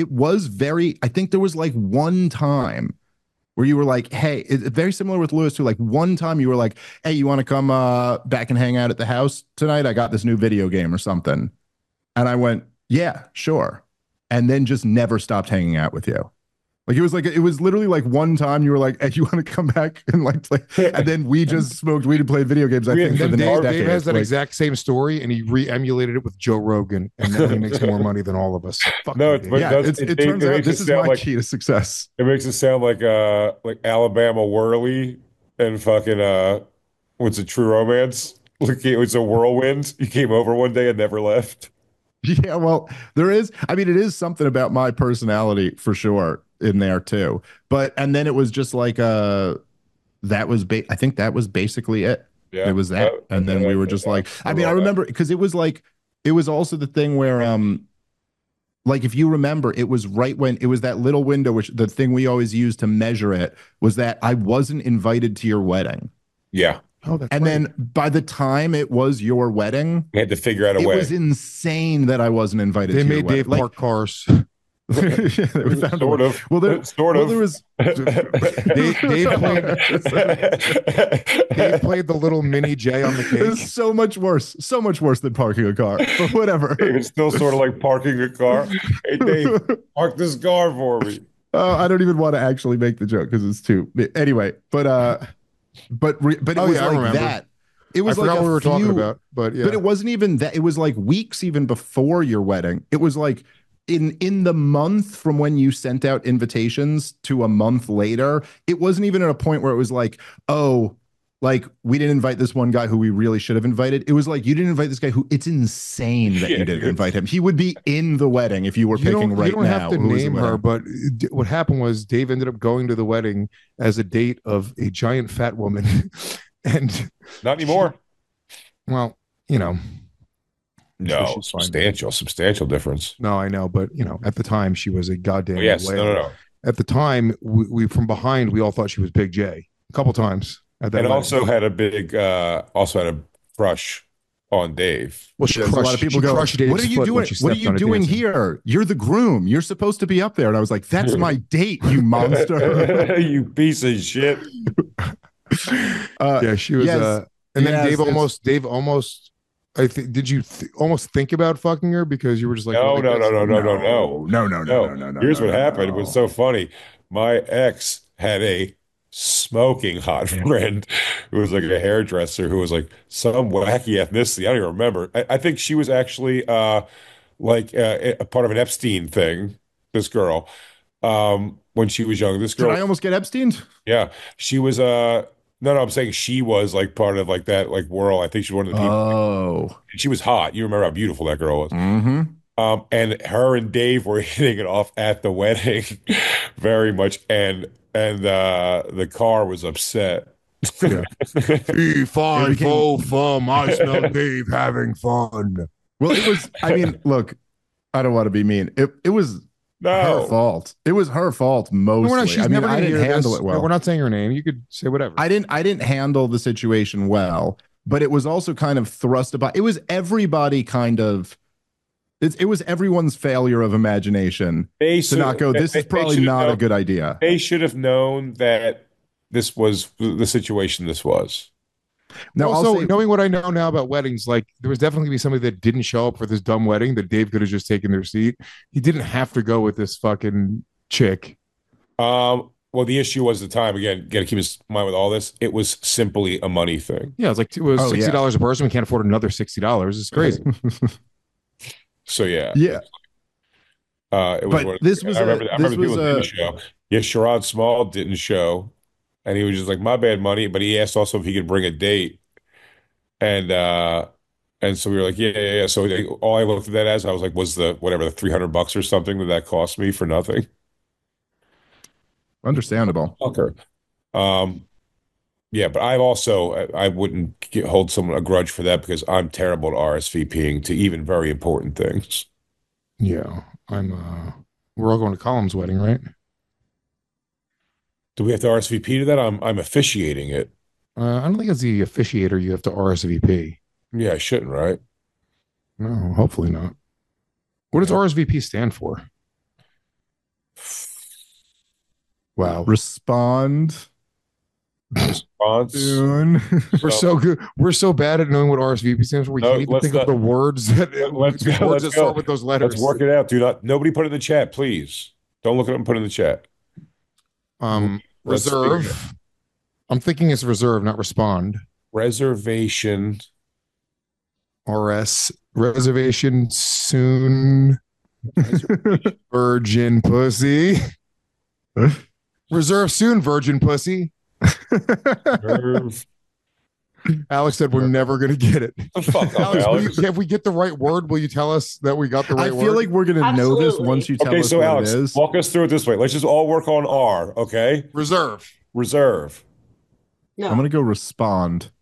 I think there was like one time where you were like, hey, it's very similar with Lewis too. Like one time you were like, hey, you want to come back and hang out at the house tonight? I got this new video game or something. And I went, yeah, sure. And then just never stopped hanging out with you. Like it was literally like one time you were like, hey, you want to come back and like play? And then we just smoked weed and played video games, I think, for the next decade. Dave has that Like, exact same story, and he re-emulated it with Joe Rogan, and now he makes more money than all of us. Fuck No, you, it's- Dave. but yeah, does- it it turns out makes this it is sound my like- key to success. It makes it sound like Alabama Whirly and fucking what's a True Romance? Like it was a whirlwind. You came over one day and never left. Yeah, well, it is something about my personality for sure in there too. And then it was just like I think that was basically it. Yeah. It was that. And then we were just like, I remember because it was also the thing where like if you remember, it was right when it was that little window, which the thing we always used to measure it was that I wasn't invited to your wedding. Yeah. Oh, that's And right. then by the time it was your wedding, We had to figure out a it way. was insane that I wasn't invited They to your made Dave wedding. park cars. We found a Sort way. of. Well, there Sort of. was Dave played the little mini J on the cake. It's so much worse than parking a car, but whatever. It's still sort of like parking a car. Hey Dave, park this car for me. I don't even want to actually make the joke because it's too anyway. But it Oh, was yeah, I like remember. that. It I was forgot like what we were talking few- about, but yeah. But it wasn't even that. It was like weeks even before your wedding. It was like in the month from when you sent out invitations to a month later. It wasn't even at a point where it was like, oh, like we didn't invite this one guy who we really should have invited. It was like you didn't invite this guy who it's insane that Yeah, you didn't dude. invite him. He would be in the wedding if you were picking right you don't now. have to who was the name her, wedding. but what happened was Dave ended up going to the wedding as a date of a giant fat woman. And Not anymore. well, you know, No, she's fine. substantial difference. no, I know, but you know, at the time she was a goddamn Oh, yes, whale. no. At the time, we from behind, we all thought she was Big J a couple times at that. And wedding. also had a crush on Dave. well, she There's a lot of crushed, people she go, crushed Dave's what are you foot doing? when she What are stepped you on it doing dancing. here? You're the groom. You're supposed to be up there. And I was like, that's my date, you monster. You piece of shit. Yeah, she was. Yes. And then Yes, Dave almost. I think. Did you almost think about fucking her because you were just like, No. No. No. Here's what happened. It was so funny. My ex had a smoking hot friend who was like a hairdresser who was like some wacky ethnicity. I don't even remember. I think she was actually a part of an Epstein thing. This girl, when she was young. This Did girl, I almost get Epstein? yeah, she was no, I'm saying she was like part of like that like world. I think she was one of the people. Oh. She was hot. You remember how beautiful that girl was. Mm-hmm. And her and Dave were hitting it off at the wedding very much. And the car was upset Yeah. Fee, fi, It became- fo, fum. I smell Dave having fun. Well, it was. I mean, look, I don't want to be mean. It was her No. fault. It was her fault mostly. She's I mean, never I going to didn't hear handle this. it well. We're not saying her name. You could say whatever. I didn't handle the situation well, but it was also kind of thrust about. It was everybody kind of. It was everyone's failure of imagination They to not go. This is probably not a good idea. They should have known that this was the situation this was. Now, also, I'll say, knowing what I know now about weddings, like there was definitely be somebody that didn't show up for this dumb wedding that Dave could have just taken their seat. He didn't have to go with this fucking chick. Well, the issue was the time. Again, got to keep in mind with all this. It was simply a money thing. Yeah, it was Oh, yeah. $60 a person. We can't afford another $60. It's crazy. So yeah, yeah. it was. But this was I remember this people was didn't show. Yeah, Sherrod Small didn't show, and he was just like, "My bad, money." But he asked also if he could bring a date, and so we were like, "Yeah." So all I looked at that as I was like, was the whatever the $300 or something that cost me for nothing. Understandable. Fucker. Yeah, but I wouldn't hold someone a grudge for that because I'm terrible at RSVPing to even very important things. Yeah, we're all going to Column's wedding, right? Do we have to RSVP to that? I'm officiating it. I don't think as the officiator you have to RSVP. Yeah, I shouldn't, right? No, hopefully not. What does RSVP stand for? Wow, Respond Response. soon. we're so good. We're so bad at knowing what RSVP stands for. We No, can't even let's think of not- the words that Let's go. words Let's that go. start with those letters. Let's work it out. Nobody put it in the chat, please. Don't look at it and put it in the chat. Let's figure it Reserve. I'm thinking it's reserve, not respond. Reservation. RS reservation soon. Virgin pussy. Reserve soon, virgin pussy. Reserve. Alex said we're never gonna get it. The fuck up, Alex, Alex. if we get the right word, will you tell us that we got the I right feel word? like we're gonna know this Absolutely. once you tell Okay, us so what Alex, it is. walk us through it this way. Let's just all work on R, okay? reserve. Reserve. No, I'm gonna go respond.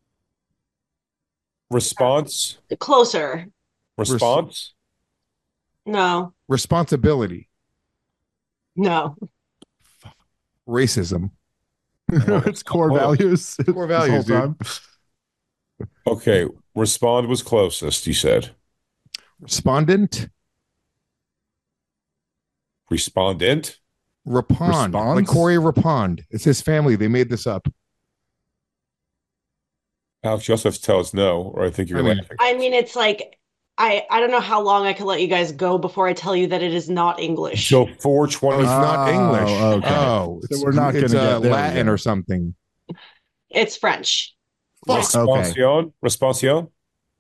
Response. closer. Response. No, Responsibility. no. Racism. It's core values. Core values, this whole time. Okay. Respond was closest, you said. Respondent. Respondent. Rapond. Response? Like Corey Rapond. It's his family. They made this up. Alex, you also have to tell us no, or I think you're I mean- laughing. I mean, it's like I don't know how long I could let you guys go before I tell you that it is not English. So Oh, it's 420. not Oh, English. okay. Oh, So we're not it's gonna get there Latin yet. or something. It's French. Responsion. Responsion.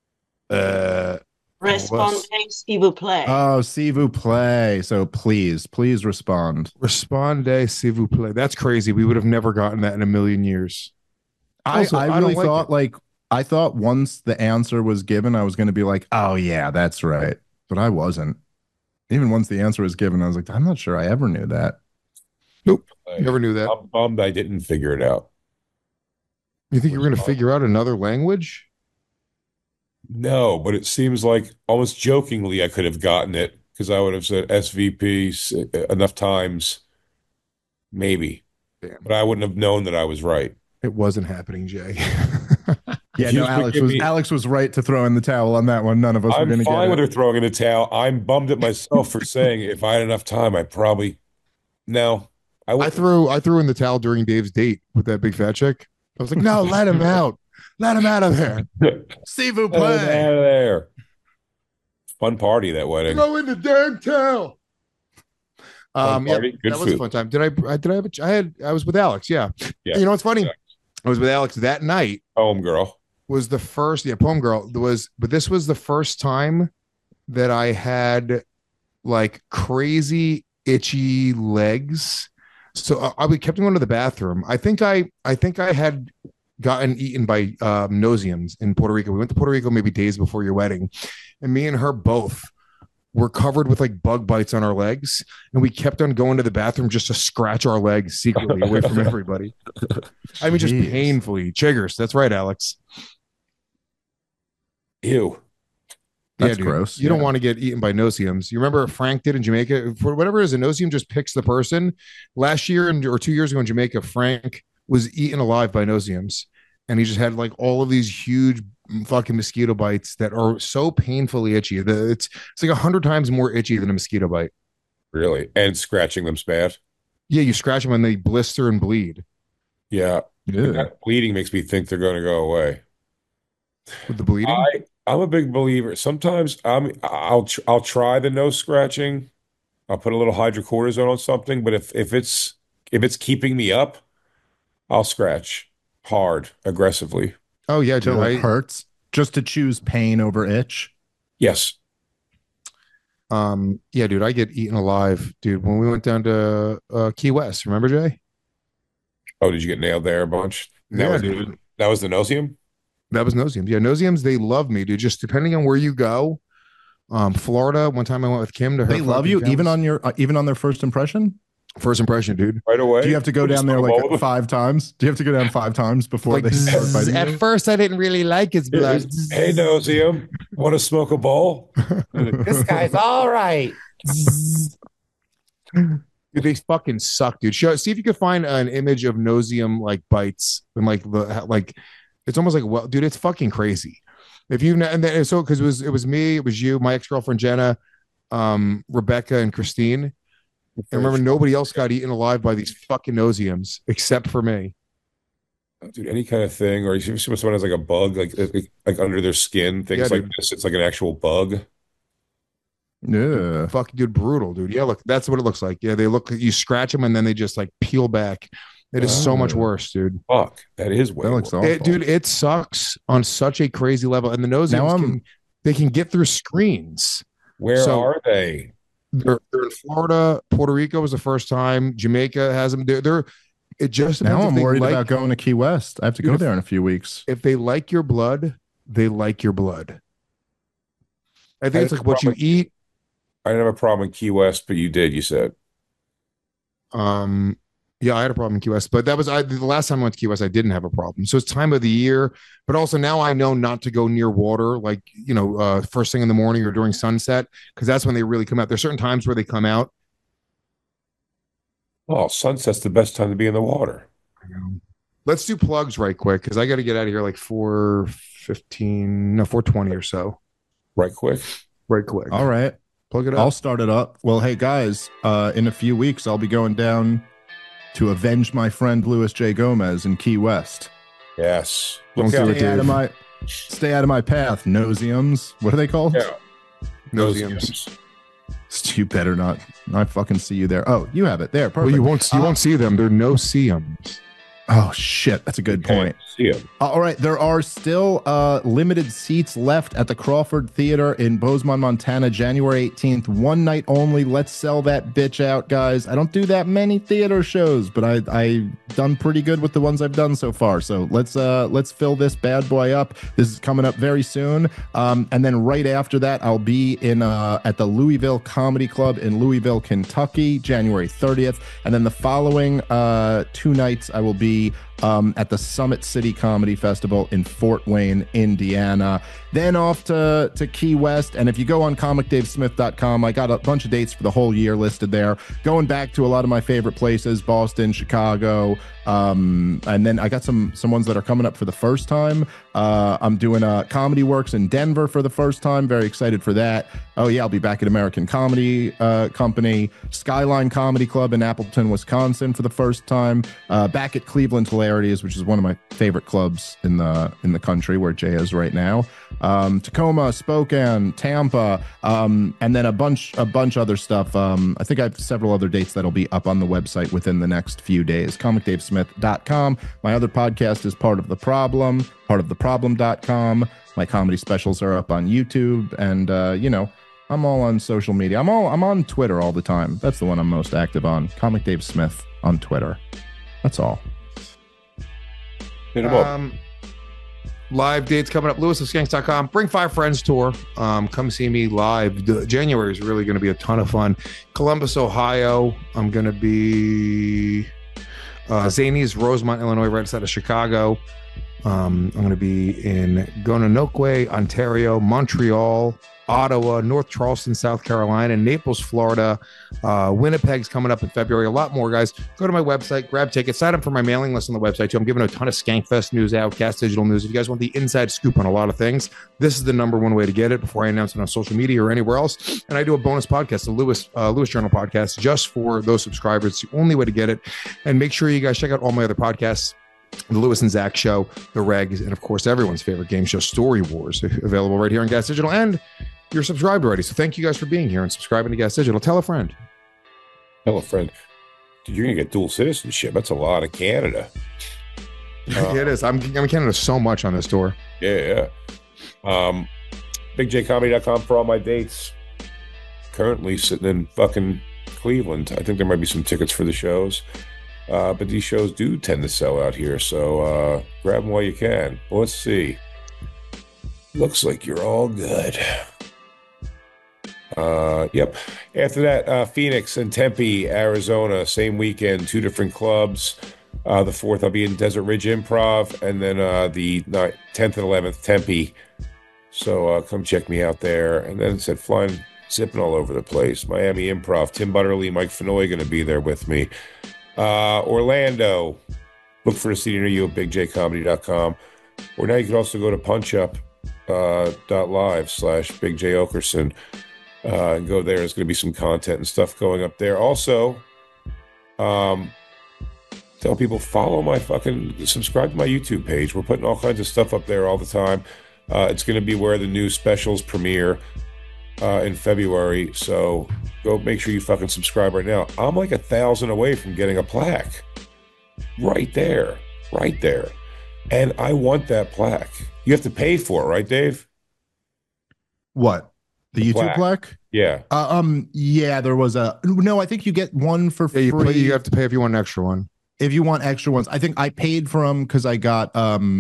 Respondez, s'il vous plaît. Oh, s'il vous plaît. So please respond. Respondez, s'il vous plaît. That's crazy. We would have never gotten that in a million years. Also, I I really don't like thought it. like I thought once the answer was given, I was going to be like, oh yeah, that's right. But I wasn't. Even once the answer was given, I was like, I'm not sure I ever knew that. Never knew that. I'm bummed I didn't figure it out. You think you were going to figure out another language? No, but it seems like almost jokingly I could have gotten it because I would have said SVP enough times, maybe. Damn. But I wouldn't have known that I was right. It wasn't happening, Jay. Yeah, You no, should give me- Alex was right to throw in the towel on that one. None of us were I'm going to fine get with it. her throwing in the towel. I'm bummed at myself for saying if I had enough time, I probably no. I I would. threw in the towel during Dave's date with that big fat chick. I was like, no, let him out. Let him out of there. S'il vous Get out of plaît. there. Fun party that wedding. Go in the damn towel. Fun Yeah, party. Good that was a food. fun time. Did I have I was with Alex. Yeah. Yeah. You know what's funny? Yeah. I was with Alex that night. Home girl. Was the first poem girl but this was the first time that I had like crazy itchy legs. So I kept going to the bathroom. I think I had gotten eaten by nauseums in Puerto Rico. We went to Puerto Rico maybe days before your wedding, and me and her both were covered with like bug bites on our legs, and we kept on going to the bathroom just to scratch our legs secretly away from everybody. I mean, just Jeez. painfully. Chiggers. That's right, Alex. Ew. That's dude. gross. You don't Yeah. want to get eaten by no-see-ums. You remember what Frank did in Jamaica? For whatever it is, a no-see-um just picks the person. Last year or 2 years ago in Jamaica, Frank was eaten alive by no-see-ums. And he just had like all of these huge fucking mosquito bites that are so painfully itchy. It's like 100 times more itchy than a mosquito bite. Really? And scratching them's bad. Yeah, you scratch them and they blister and bleed. Yeah. Yeah. That bleeding makes me think they're going to go away. With the bleeding? I'm a big believer. Sometimes I'll try the no scratching. I'll put a little hydrocortisone on something, but if it's keeping me up, I'll scratch hard, aggressively. Oh yeah, Till totally. it hurts just to choose pain over itch. Yes. Yeah, dude, I get eaten alive, dude. When we went down to Key West, remember Jay? Oh, did you get nailed there a bunch? Yeah, dude. That was the Nosium? That was no-see-ums. Yeah, no-see-ums, they love me, dude. Just depending on where you go. Florida, one time I went with Kim to her. They love you even on your even on their first impression. first impression, dude. Right away? Do you have to go down there like 5 times? Do you have to go down 5 times before Like, they start biting at you? first, I didn't really like his blood. Hey, Nosium, want to smoke a bowl? This guy's all right. Dude, they fucking suck, dude. See if you could find an image of Nosium like bites and like it's almost like, well, dude, it's fucking crazy. If you and then so because it was me, it was you, my ex-girlfriend Jenna, Rebecca, and Christine. And remember, nobody else got eaten alive by these fucking Nosiums except for me. Dude, any kind of thing, or you see someone has like a bug, like under their skin, things Yeah, like dude. this. It's like an actual bug. Yeah. Fucking dude, brutal, dude. Yeah, look, that's what it looks like. Yeah, they look. You scratch them and then they just like peel back. It is so much Oh. worse, dude. Fuck, that is way That looks worse. awful. Dude, it sucks on such a crazy level. And the Now Nosiums they can get through screens. Where So- are they? They're in Florida. Puerto Rico was the first time. Jamaica has them. They're it just depends Now if I'm they worried like, about going to Key West. I have to Dude, go if- there in a few weeks. if they like your blood, they like your blood. I think it's like what you eat. I didn't have a problem in Key West, but you did. You said. Yeah, I had a problem in Key West, but that was the last time I went to Key West, I didn't have a problem. So it's time of the year, but also now I know not to go near water, like first thing in the morning or during sunset, because that's when they really come out. There's certain times where they come out. Oh, sunset's the best time to be in the water. Let's do plugs right quick because I got to get out of here like 4:20 or so. Right quick. Right quick. All right. Plug it up. I'll start it up. Well, hey guys, in a few weeks I'll be going down to avenge my friend Louis J. Gomez in Key West. Yes. Don't Look do out. it, dude. Stay out of my path, Nosiums. What are they called? Yeah. Nosiums. You better not. I fucking see you there. Oh, you have it there. Perfect. Well, you won't see them. They're no-see-ums. Oh shit, that's a good point. See him. All right, there are still limited seats left at the Crawford Theater in Bozeman, Montana, January 18th. One night only. Let's sell that bitch out, guys. I don't do that many theater shows, but I done pretty good with the ones I've done so far. So let's fill this bad boy up. This is coming up very soon. And then right after that, I'll be in at the Louisville Comedy Club in Louisville, Kentucky, January 30th. And then the following 2 nights, I will be at the Summit City Comedy Festival in Fort Wayne, Indiana. Then off to Key West. And if you go on comicdavesmith.com, I got a bunch of dates for the whole year listed there. Going back to a lot of my favorite places, Boston, Chicago. And then I got some ones that are coming up for the first time. I'm doing Comedy Works in Denver for the first time. Very excited for that. Oh yeah, I'll be back at American Comedy Company, Skyline Comedy Club in Appleton, Wisconsin for the first time. Back at Cleveland Hilarities, which is one of my favorite clubs in the country where Jay is right now. Tacoma, Spokane, Tampa, and then a bunch other stuff. I think I have several other dates that'll be up on the website within the next few days. comicdavesmith.com. My other podcast is Part of the Problem, partoftheproblem.com. My comedy specials are up on YouTube, and I'm all on social media. I'm on Twitter all the time. That's the one I'm most active on. Comic Dave Smith on Twitter. That's all. Hit him up. Live dates coming up. LewisofSkanks.com. Bring Five Friends tour. Come see me live. January is really going to be a ton of fun. Columbus, Ohio. I'm going to be Zanies, Rosemont, Illinois, right outside of Chicago. I'm going to be in Gononoque, Ontario, Montreal, Ottawa, North Charleston, South Carolina, Naples, Florida. Winnipeg's coming up in February. A lot more, guys. Go to my website, grab tickets, sign up for my mailing list on the website, too. I'm giving a ton of Skankfest news out, Gas Digital news. If you guys want the inside scoop on a lot of things, this is the number one way to get it before I announce it on social media or anywhere else. And I do a bonus podcast, the Lewis Journal podcast, just for those subscribers. It's the only way to get it. And make sure you guys check out all my other podcasts. The Lewis and Zach Show, The Regs, and of course, everyone's favorite game show, Story Wars, available right here on Gas Digital. And you're subscribed already. So thank you guys for being here and subscribing to Gas Digital. Tell a friend. Tell a friend. Dude, you're going to get dual citizenship. That's a lot of Canada. Yeah, it is. I'm in Canada so much on this tour. Yeah. BigJComedy.com for all my dates. Currently sitting in fucking Cleveland. I think there might be some tickets for the shows. But these shows do tend to sell out here, so grab them while you can. Well, let's see. Looks like you're all good. Yep. After that, Phoenix and Tempe, Arizona, same weekend, 2 different clubs. The 4th, I'll be in Desert Ridge Improv, and then the 10th and 11th, Tempe. So come check me out there. And then it said flying, zipping all over the place. Miami Improv, Tim Butterly, Mike Fenoy going to be there with me. Orlando, look for a city near you at bigjcomedy.com. Or now you can also go to punchup.live/Big J Okerson and go there. There's going to be some content and stuff going up there. Also, tell people subscribe to my YouTube page. We're putting all kinds of stuff up there all the time. It's going to be where the new specials premiere in February. So go make sure you fucking subscribe right now. I'm like 1,000 away from getting a plaque. Right there. And I want that plaque. You have to pay for it, right, Dave? What? The YouTube plaque? Yeah. Yeah, there was no, I think you get one for free. You have to pay if you want an extra one. If you want extra ones. I think I paid for them because I got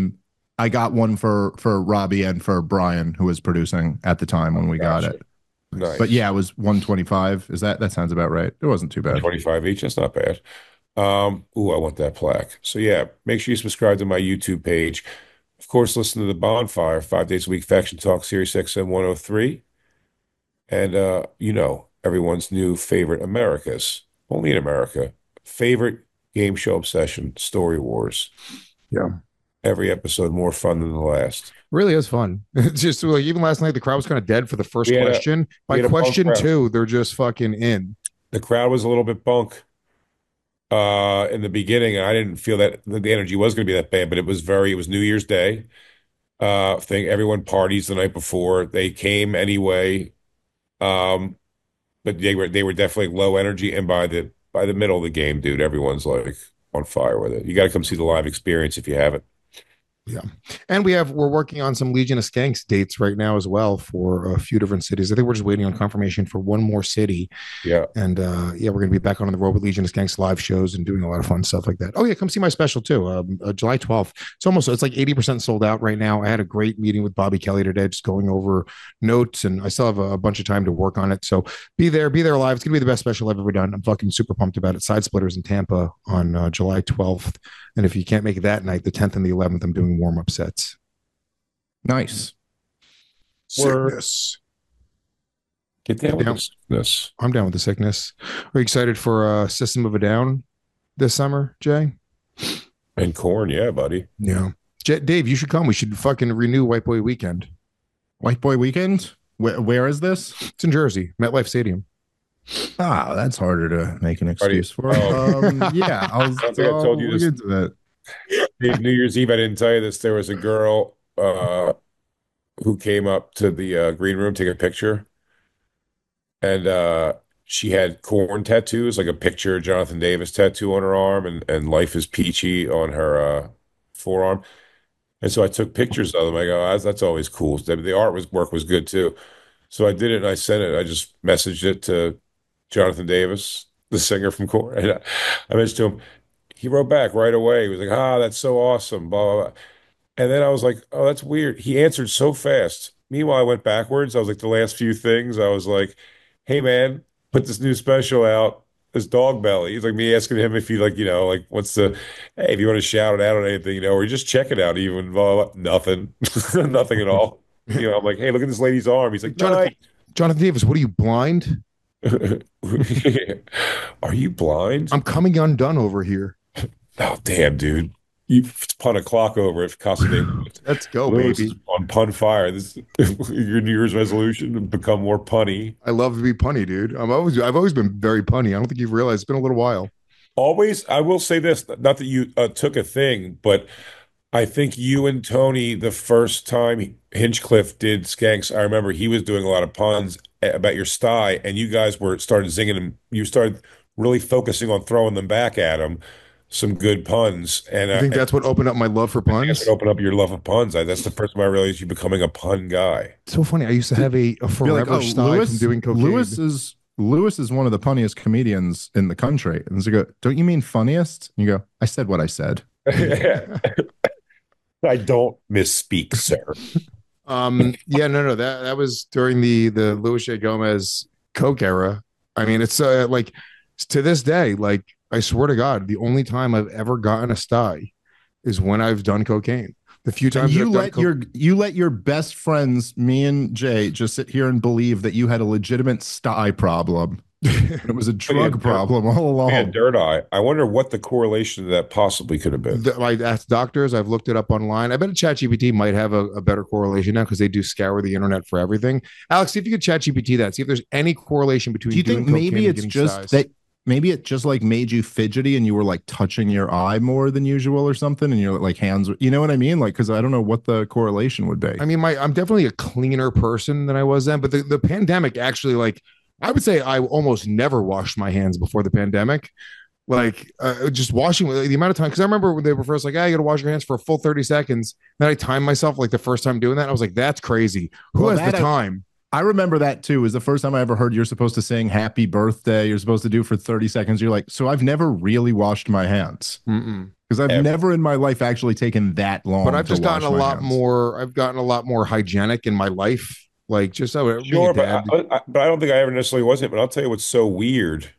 one for Robbie and for Brian, who was producing at the time when we got it. Nice. But yeah, it was 125. That sounds about right. It wasn't too bad. 25 each. That's not bad. I want that plaque. So yeah, make sure you subscribe to my YouTube page. Of course, listen to The Bonfire 5 days a week, Faction Talk, Sirius XM 103. And everyone's new favorite, America's only in America favorite game show obsession, Story Wars. Yeah. Every episode more fun than the last. Really is fun. It's just like even last night the crowd was kind of dead for the first question. By question 2, they're just fucking in. The crowd was a little bit bunk in the beginning, and I didn't feel that the energy was going to be that bad, but it was New Year's Day thing. Everyone parties the night before. They came anyway, but they were definitely low energy, and by the middle of the game, dude, everyone's like on fire with it. You got to come see the live experience if you haven't. Yeah. And we're working on some Legion of Skanks dates right now as well for a few different cities. I think we're just waiting on confirmation for one more city. Yeah. And we're going to be back on the road with Legion of Skanks live shows and doing a lot of fun stuff like that. Oh yeah, come see my special too. July 12th. It's like 80% sold out right now. I had a great meeting with Bobby Kelly today, just going over notes, and I still have a bunch of time to work on it. So be there live. It's going to be the best special I've ever done. I'm fucking super pumped about it. Side Splitters in Tampa on July 12th. And if you can't make it that night, the 10th and the 11th, I'm doing warm-up sets. Nice. Sickness. Get down with the sickness. I'm down with the sickness. Are you excited for System of a Down this summer, Jay? And Corn, yeah, buddy. Yeah. Dave, you should come. We should fucking renew White Boy Weekend. White Boy Weekend? Where is this? It's in Jersey, MetLife Stadium. Ah, that's harder to make an excuse for. Yeah, I told you this. Into that. New Year's Eve, I didn't tell you this. There was a girl who came up to the green room to take a picture, and she had Corn tattoos, like a picture of Jonathan Davis tattoo on her arm, and Life is Peachy on her forearm. And so I took pictures of them. I go, that's always cool. The artwork was good too. So I did it and I sent it. I just messaged it to Jonathan Davis, the singer from Corn. And I messaged to him. He wrote back right away. He was like, that's so awesome, blah, blah, blah. And then I was like, oh, that's weird. He answered so fast. Meanwhile, I went backwards. I was like, the last few things, I was like, hey, man, put this new special out, this dog belly. He's like me asking him if he like, like what's the, hey, if you want to shout it out on anything, or just check it out even. Nothing, nothing at all. I'm like, hey, look at this lady's arm. He's like, Jonathan, nice. Jonathan Davis, what are you blind? Are you blind? I'm coming undone over here. Oh, damn, dude. You spun a clock over if Casadei. Let's go, Lewis baby. is on pun fire. This your New Year's resolution to become more punny. I love to be punny, dude. I've always been very punny. I don't think you've realized it's been a little while. Always, I will say this, not that you took a thing, but I think you and Tony, the first time Hinchcliffe did Skanks, I remember he was doing a lot of puns about your sty, and you guys were started zinging him. You started really focusing on throwing them back at him. Some good puns, and I think that's what opened up my love for I think that's puns. what opened up your love of puns. That's the first time I realized you becoming a pun guy. It's so funny. I used to have a Be forever like, style from doing cocaine. Lewis is one of the funniest comedians in the country. And so go, don't you mean funniest? And you go, I said what I said. I don't misspeak, sir. Yeah, no, that was during the Louis J. Gomez Coke era. I mean, it's like to this day, like I swear to God, the only time I've ever gotten a sty is when I've done cocaine. The few times you let your best friends, me and Jay, just sit here and believe that you had a legitimate sty problem. It was a drug problem all along. Man, dirt eye. I wonder what the correlation to that possibly could have been. I asked doctors. I've looked it up online. I bet ChatGPT might have a better correlation now because they do scour the internet for everything. Alex, see if you could ChatGPT that. See if there's any correlation between. Do you think maybe it's just size. that? Maybe it just like made you fidgety and you were like touching your eye more than usual or something, and your like hands. You know what I mean? Like, because I don't know what the correlation would be. I mean, I'm definitely a cleaner person than I was then, but the pandemic actually like. I would say I almost never washed my hands before the pandemic. Like just washing the amount of time. Cause I remember when they were first like, you got to wash your hands for a full 30 seconds. Then I timed myself like the first time doing that. I was like, that's crazy. Who has the time? I remember that too. It was the first time I ever heard you're supposed to sing happy birthday. You're supposed to do for 30 seconds. You're like, so I've never really washed my hands. Because I've never in my life actually taken that long. But I've just gotten a lot more. I've gotten a lot more hygienic in my life. Like just so sure, but I don't think I ever necessarily wasn't. But I'll tell you what's so weird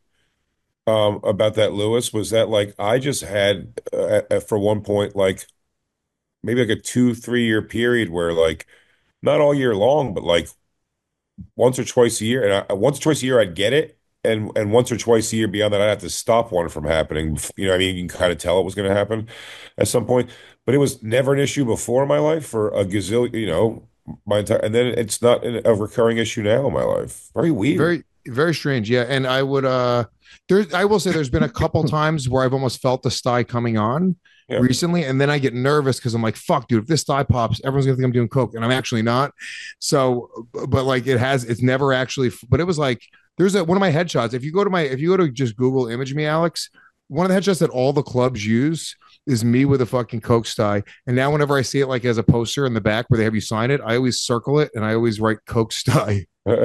about that Lewis was that like I just had for one point like maybe like a 2-3 year period where like not all year long, but like once or twice a year, and once or twice a year I'd get it, and once or twice a year beyond that I'd have to stop one from happening. You know what I mean? You can kind of tell it was going to happen at some point, but it was never an issue before in my life for a gazillion, my entire, and then it's not a recurring issue now in my life. Very weird. Very, very strange. Yeah. And I would I will say there's been a couple times where I've almost felt the sty coming on recently, and then I get nervous because I'm like, fuck, dude, if this sty pops, everyone's gonna think I'm doing coke, and I'm actually not. So, but like it's never actually, but it was like there's one of my headshots. If you go to just Google image me, Alex, one of the headshots that all the clubs use is me with a fucking coke sty. And now whenever I see it like as a poster in the back where they have you sign it, I always circle it and I always write coke sty.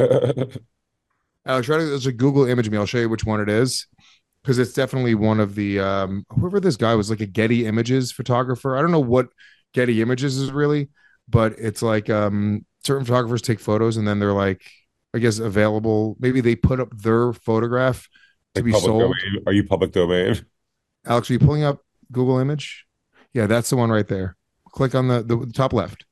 Alex, there's a Google image me. I'll show you which one it is. Because it's definitely one of the whoever this guy was, like a Getty Images photographer. I don't know what Getty Images is really, but it's like certain photographers take photos and then they're like, I guess, available. Maybe they put up their photograph to be sold. Domain. Are you public domain? Alex, are you pulling up Google image? Yeah, that's the one right there. Click on the top left.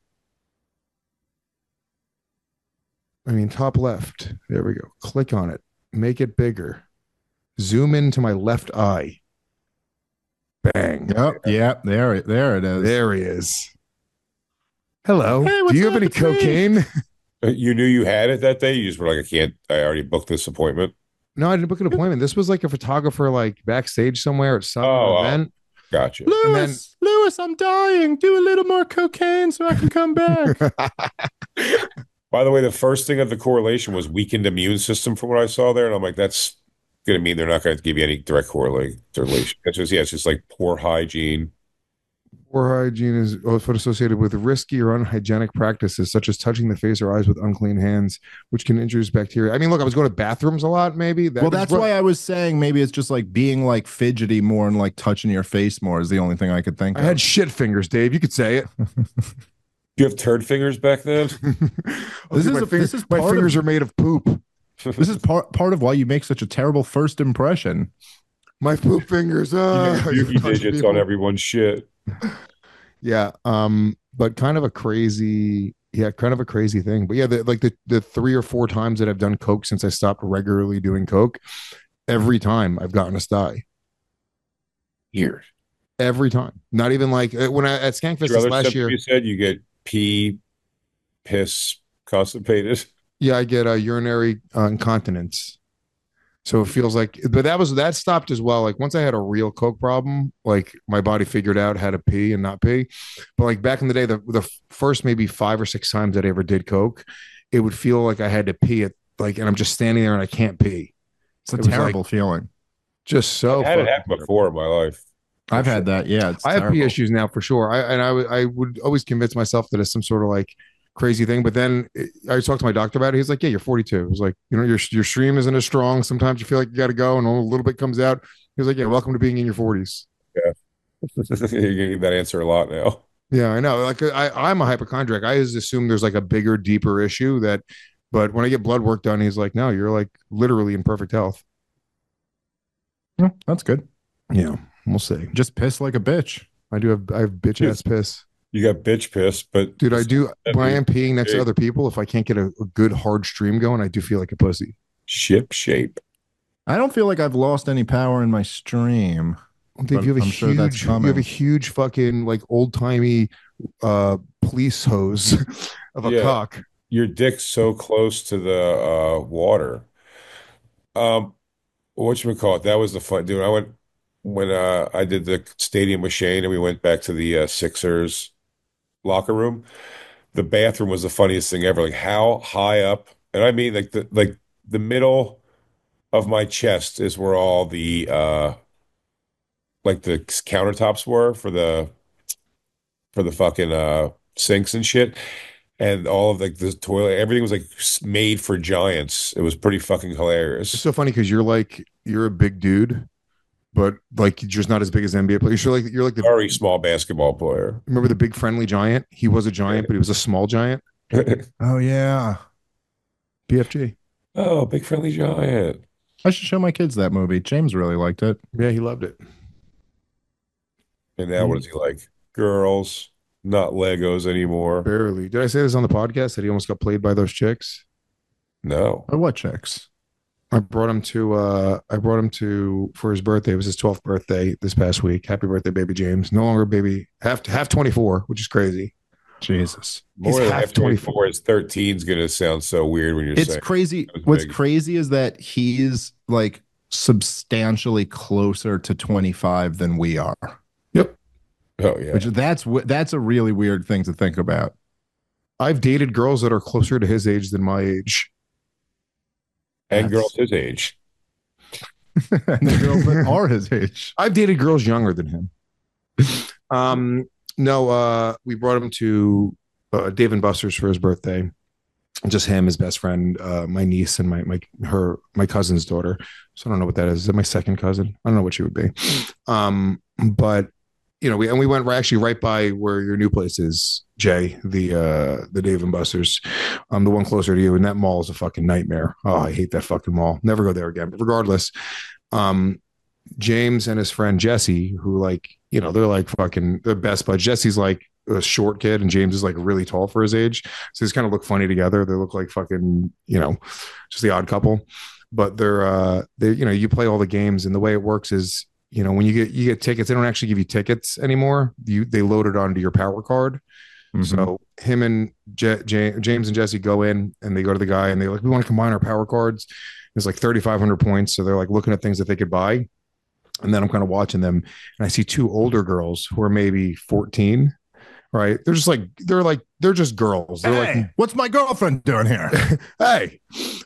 I mean, top left. There we go. Click on it. Make it bigger. Zoom into my left eye. Bang. Yep. Yeah. There it is. There he is. Hello. Hey, do you have any cocaine? You knew you had it that day? You just were like, I already booked this appointment. No, I didn't book an appointment. This was like a photographer like backstage somewhere at some event. Gotcha. Lewis, I'm dying. Do a little more cocaine so I can come back. By the way, the first thing of the correlation was weakened immune system from what I saw there. And I'm like, that's going to mean they're not going to give you any direct correlation. It's just like poor hygiene. Poor hygiene is often associated with risky or unhygienic practices, such as touching the face or eyes with unclean hands, which can introduce bacteria. I mean, look, I was going to bathrooms a lot, maybe. Well, that's why I was saying maybe it's just like being like fidgety more and like touching your face more is the only thing I could think I of. had shit fingers, Dave. You could say it. Do you have turd fingers back then? My fingers are made of poop. This is part of why you make such a terrible first impression. My poop fingers. Yuki digits on everyone's shit. Yeah. But kind of a crazy thing. But yeah, the 3 or 4 times that I've done coke since I stopped regularly doing coke, every time I've gotten a sty. Weird. Every time. Not even like when I at Skankfest last year. You said you get pee, piss, constipated. Yeah, I get a urinary incontinence. So it feels like, but that stopped as well. Like once I had a real coke problem, like my body figured out how to pee and not pee. But like back in the day, the first maybe 5 or 6 times that I ever did coke, it would feel like I had to pee it, like, and I'm just standing there and I can't pee. It's a terrible feeling. Just so. I had it happen before in my life. I've had that. Yeah, I have pee issues now for sure. I would always convince myself that it's some sort of like crazy thing. But then I talked to my doctor about it. He's like, yeah, you're 42. I was like, your stream isn't as strong. Sometimes you feel like you got to go and a little bit comes out. He was like, yeah, welcome to being in your 40s. Yeah. You're getting that answer a lot now. Yeah, I know. Like I'm a hypochondriac. I just assume there's like a bigger, deeper issue but when I get blood work done, he's like, no, you're like literally in perfect health. Yeah, that's good. Yeah, we'll see. Just piss like a bitch. I have bitch ass piss. You got bitch piss, but dude, I do. When I am peeing next to other people, if I can't get a good hard stream going, I do feel like a pussy. Ship shape. I don't feel like I've lost any power in my stream. Dave, you have a huge fucking like old timey police hose of a cock. Your dick's so close to the water. Whatchamacallit? That was the fun, dude. I went when I did the stadium with Shane and we went back to the Sixers locker room. The bathroom was the funniest thing ever. Like how high up, and I mean like the middle of my chest is where all the like the countertops were for the fucking sinks and shit. And all of like the toilet, everything was like made for giants. It was pretty fucking hilarious. It's so funny because you're a big dude, but like you're just not as big as NBA players. You're like the very small basketball player. Remember the big friendly giant? He was a giant, but he was a small giant. Oh yeah, BFG. Oh, big friendly giant. I should show my kids that movie. James really liked it. Yeah, he loved it. And now what is he like? Girls. Not Legos anymore. Barely. Did I say this on the podcast that he almost got played by those chicks? No. By what chicks? I brought him to for his birthday. It was his 12th birthday this past week. Happy birthday, baby James. No longer baby, half 24, which is crazy. Jesus. More than half 24. His 13 is gonna sound so weird when you're saying it's crazy. What's crazy is that he's like substantially closer to 25 than we are. Yep. Oh yeah, which that's a really weird thing to think about. I've dated girls that are closer to his age than my age, and girls his age, and the girls that are his age. I've dated girls younger than him. No, we brought him to Dave and Buster's for his birthday. Just him, his best friend, my niece, and my cousin's daughter. So I don't know what that is. Is it my second cousin? I don't know what she would be. But you know, we went actually right by where your new place is, Jay, the Dave and Buster's, the one closer to you, and that mall is a fucking nightmare. Oh, I hate that fucking mall. Never go there again. But regardless, James and his friend Jesse, who like, you know, they're like fucking the best buds. Jesse's like a short kid, and James is like really tall for his age, so these kind of look funny together. They look like fucking, you know, just the odd couple. But they're you know, you play all the games, and the way it works is, you know, when you get tickets, they don't actually give you tickets anymore. They load it onto your power card. Mm-hmm. So him and James and Jesse go in and they go to the guy and they're like, we want to combine our power cards. It's like 3,500 points. So they're like looking at things that they could buy. And then I'm kind of watching them and I see 2 older girls who are maybe 14. Right. They're just girls. They're hey, like, what's my girlfriend doing here? Hey,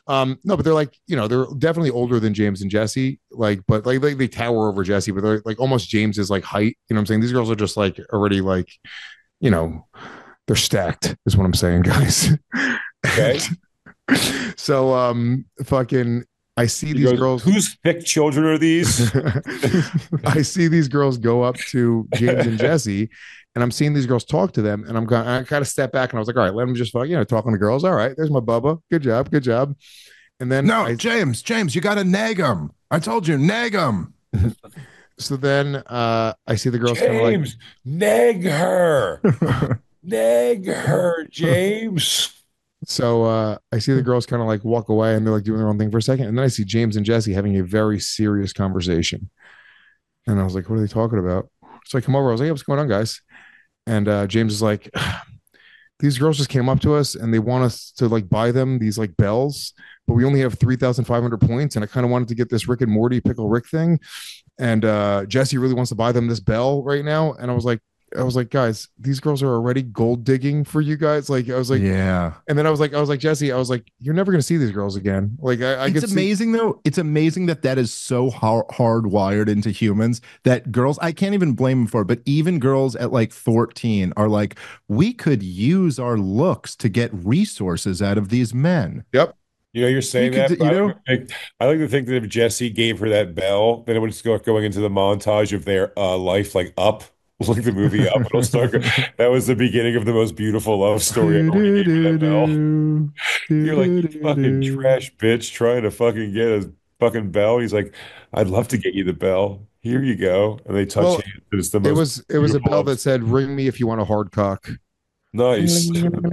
No, but they're like, they're definitely older than James and Jesse, like, but like they tower over Jesse, but they're like almost James's like height. You know what I'm saying? These girls are just like already like, you know, they're stacked, is what I'm saying, guys. Okay. So fucking I see He these goes, girls. whose thick children are these? I see these girls go up to James and Jesse, and I'm seeing these girls talk to them, and I kind of step back, and I was like, all right, let them just talking to girls. All right, there's my Bubba. Good job, good job. And then No, James, you got to nag him. I told you, nag him. so then I see the girls kind of like, James, nag her. Nag her, James. so I see the girls kind of like walk away, and they're like doing their own thing for a second, and then I see James and Jesse having a very serious conversation, and I was like, what are they talking about? So I come over. I was like, hey, what's going on, guys? And James is like, these girls just came up to us and they want us to like buy them these like bells, but we only have 3,500 points. And I kind of wanted to get this Rick and Morty Pickle Rick thing. And Jesse really wants to buy them this bell right now. And I was like, guys, these girls are already gold digging for you guys. Like, I was like, yeah. And then I was like, Jesse, I was like, you're never going to see these girls again. Like, it's amazing though. It's amazing that is so hardwired into humans that girls, I can't even blame them for it, but even girls at like 14 are like, we could use our looks to get resources out of these men. Yep. You're saying that. I like to think that if Jesse gave her that bell, then it would start going into the montage of their life, like Up. Like the movie Up, it'll start. That was the beginning of the most beautiful love story ever. When he gave her that bell. You're like, you fucking trash bitch trying to fucking get a fucking bell. He's like, I'd love to get you the bell. Here you go. And they touch hands. It's the most it was a bell that said, ring me if you want a hard cock. Nice.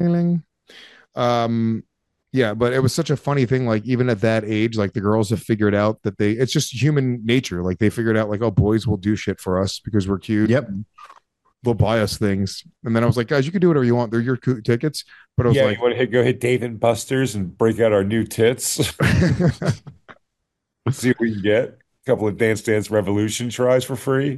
Yeah, but it was such a funny thing. Like, even at that age, like the girls have figured out that it's just human nature. Like, they figured out, like, oh, boys will do shit for us because we're cute. Yep. They'll buy us things. And then I was like, guys, you can do whatever you want. They're your tickets. But I was like, you want to go hit Dave and Buster's and break out our new tits? See what we can get. A couple of Dance Dance Revolution tries for free.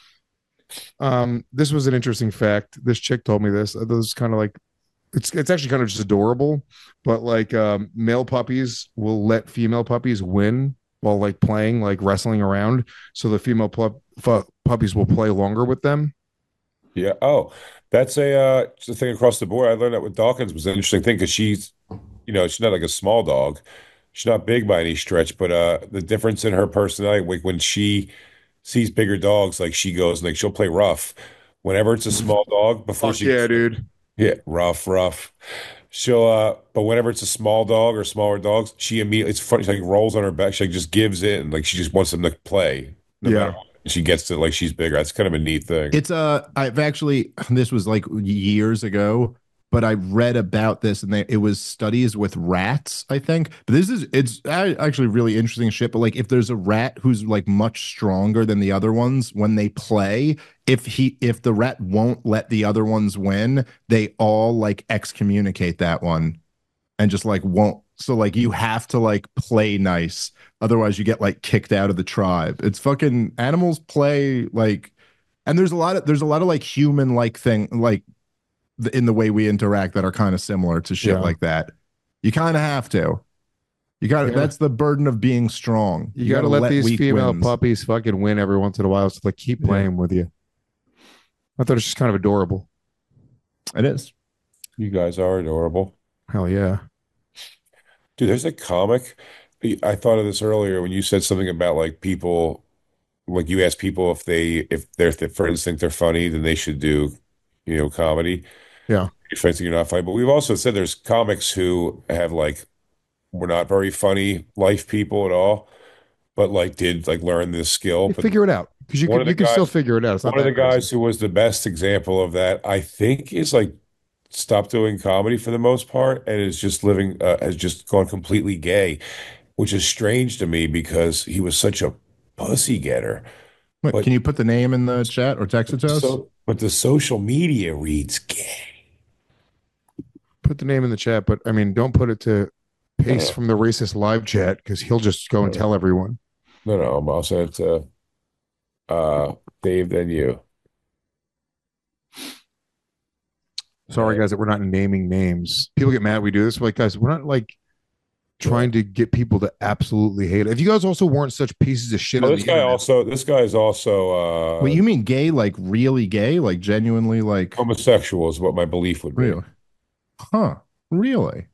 This was an interesting fact. This chick told me this. It was kind of like, it's actually kind of just adorable, but like male puppies will let female puppies win while like playing, like wrestling around. So the female puppies will play longer with them. Yeah. Oh, that's a thing across the board. I learned that with Dawkins was an interesting thing because she's not like a small dog. She's not big by any stretch, but the difference in her personality, like when she sees bigger dogs, like she goes and like she'll play rough. Whenever it's a small dog, before she dude. Yeah, rough. She'll but whenever it's a small dog or smaller dogs, she immediately, it's funny, she like rolls on her back, she like just gives in, like she just wants them to play. No matter what. She gets to like she's bigger. That's kind of a neat thing. It's I've actually, this was like years ago, but I read about this and it was studies with rats, I think. But it's actually really interesting shit. But like if there's a rat who's like much stronger than the other ones when they play, if the rat won't let the other ones win, they all like excommunicate that one and just like won't. So like you have to like play nice. Otherwise you get like kicked out of the tribe. It's fucking animals play like, and there's a lot of like human like thing like in the way we interact that are kind of similar to shit like that. You kind of have to. That's the burden of being strong. You got to let these female puppies fucking win every once in a while. So like keep playing with you. I thought it was just kind of adorable. It is. You guys are adorable. Hell yeah. Dude, there's a comic. I thought of this earlier when you said something about like people, like you ask people if their friends think they're funny, then they should do, comedy. Yeah. If you think you're not funny. But we've also said there's comics who have like, were not very funny life people at all, but like did like learn this skill. But figure it out. Because you can still figure it out. It's not one of the guys who was the best example of that, I think, is like stopped doing comedy for the most part and is just has just gone completely gay, which is strange to me because he was such a pussy getter. Wait, can you put the name in the chat or text it to us? But the social media reads gay. Put the name in the chat, but I mean, don't put it to Pace from the Racist Live chat because he'll just go and tell everyone. No, I'll send it to Dave, then you. Sorry, guys, that we're not naming names. People get mad we do this. We're like, guys, we're not like trying to get people to absolutely hate it. If you guys also weren't such pieces of shit Oh, on this the guy internet, also. This guy is also Wait, you mean gay, like really gay, like genuinely, like homosexual is what my belief would be. really? Huh? Really?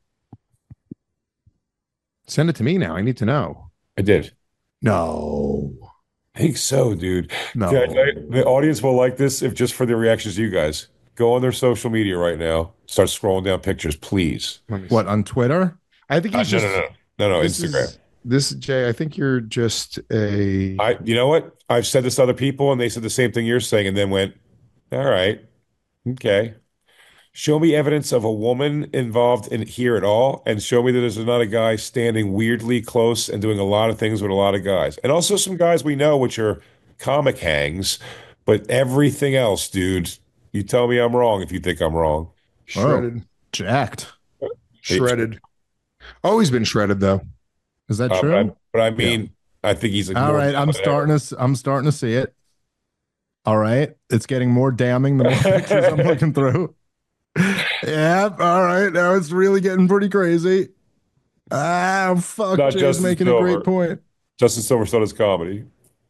send it to me now. I need to know. I did. No, I think so, dude. no. The audience will like this if just for the reactions to you guys. Go on their social media right now. Start scrolling down pictures, please. Let me What see. on Twitter? I think he's No, just. no, no, no, no. This Instagram. is this Jay. I think you're just a. You know what? I've said this to other people, and they said the same thing you're saying, and then went, "All right, okay." Show me evidence of a woman involved in here at all, and show me that there's not a guy standing weirdly close and doing a lot of things with a lot of guys, and also some guys we know, which are comic hangs, but everything else, dude. You tell me I'm wrong if you think I'm wrong. Shredded. Jacked. Shredded. Always been shredded though. Is that But true? I mean, I think he's All right, I'm starting to see it. All right, it's getting more damning the more pictures I'm looking through. Yep. All right, now it's really getting pretty crazy. Ah, fuck. Not Jay's Justin making a Silver. great point. Justin Silver started his comedy.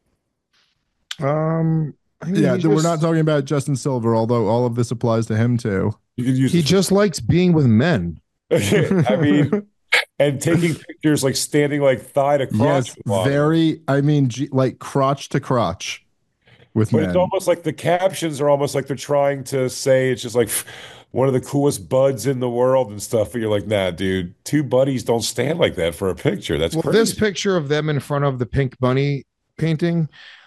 I mean, Yeah, he we're just- not talking about Justin Silver, although all of this applies to him too. You could use He this- just likes being with men. I mean, and taking pictures like standing like thigh to crotch. Yes, with a lot of them. very. I mean, like crotch to crotch with But men. it's almost like the captions are almost like they're trying to say it's just like one of the coolest buds in the world and stuff. But you're like, nah, dude, two buddies don't stand like that for a picture. That's Well, crazy. this picture of them in front of the pink bunny painting,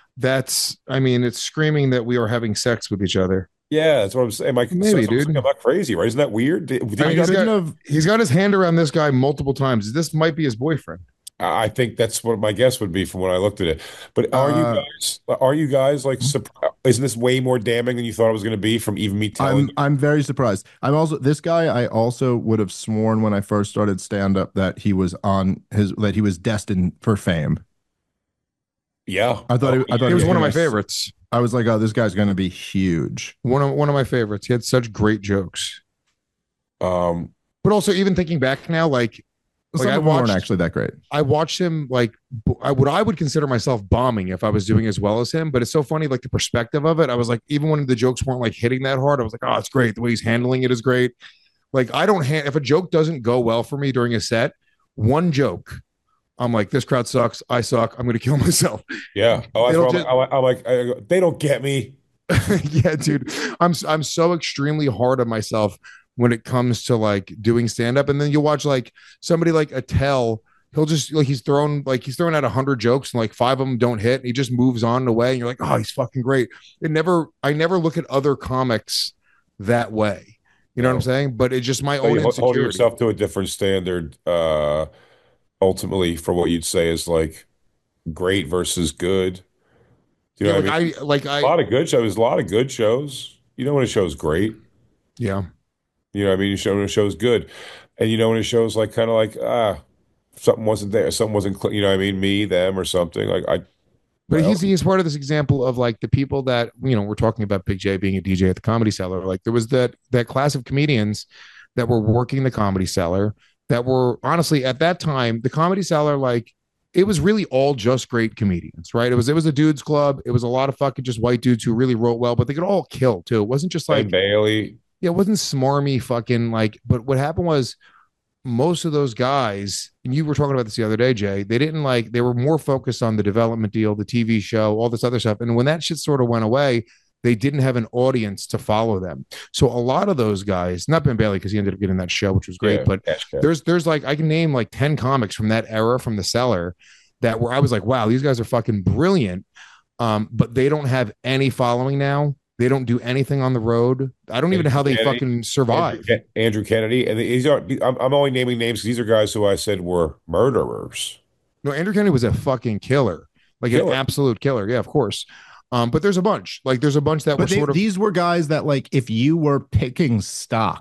I mean, it's screaming that we are having sex with each other. Yeah, that's what I'm saying. Maybe, dude. I'm not crazy, right? Isn't that weird? I mean, Speaking he's of, got his hand around this guy multiple times. This might be his boyfriend. I think that's what my guess would be from when I looked at it. But are you guys like isn't this way more damning than you thought it was going to be from even me telling I'm very surprised. I'm also this guy. I also would have sworn when I first started stand up that he was destined for fame. Yeah. I thought He was one of my yes. favorites. I was like, oh, this guy's going to be huge. One of my favorites. He had such great jokes. Um But also, even thinking back now, like Some I of them weren't watched- actually that great. I watched him like I would consider myself bombing if I was doing as well as him. But it's so funny, like the perspective of it. I was like, even when the jokes weren't like hitting that hard, I was like, oh, it's great. The way he's handling it is great. Like I don't if a joke doesn't go well for me during a set, one joke, I'm like, this crowd sucks. I suck. I'm gonna kill myself. yeah. Oh, It'll that's why I'm like, I go, they don't get me. Yeah, dude. I'm so extremely hard on myself when it comes to like doing stand up. And then you watch like somebody like Attell, he'll just like he's thrown out 100 jokes and like 5 of them don't hit. And he just moves on and away. And you're like, oh, he's fucking great. I never look at other comics that way. You know what I'm saying? But it's just my So own you hold insecurity. yourself to a different standard, ultimately for what you'd say is like great versus good. Do you know Yeah, what I mean? A lot of good shows, a lot of good shows. You know when a show's great. yeah. You know what I mean? You show when a show's good. And you know when a show's like kind of like, something wasn't there, something wasn't you know what I mean? Me, them, or something. But Well- he's part of this example of like the people that, you know, we're talking about Big J being a DJ at the Comedy Cellar. Like there was that class of comedians that were working the Comedy Cellar that were honestly at that time, the Comedy Cellar, like it was really all just great comedians, right? It was a dudes club. It was a lot of fucking just white dudes who really wrote well, but they could all kill too. It wasn't just like, Ben Bailey. yeah, it wasn't smarmy fucking like, but what happened was most of those guys, and you were talking about this the other day, Jay, they were more focused on the development deal, the TV show, all this other stuff. And when that shit sort of went away, they didn't have an audience to follow them. So a lot of those guys, not Ben Bailey, because he ended up getting that show, which was great, Yeah, but Cash Cab. there's like, I can name like 10 comics from that era from the Cellar that where I was like, wow, these guys are fucking brilliant. But they don't have any following now. They don't do anything on the road. I don't even know how they Kennedy, fucking survive. Andrew Kennedy. And these are, I'm only naming names because these are guys who I said were murderers. No, Andrew Kennedy was a fucking killer, like an Killer. absolute killer. Yeah, of course. But there's a bunch. Like there's a bunch that were But sort of these were guys that, like, if you were picking stocks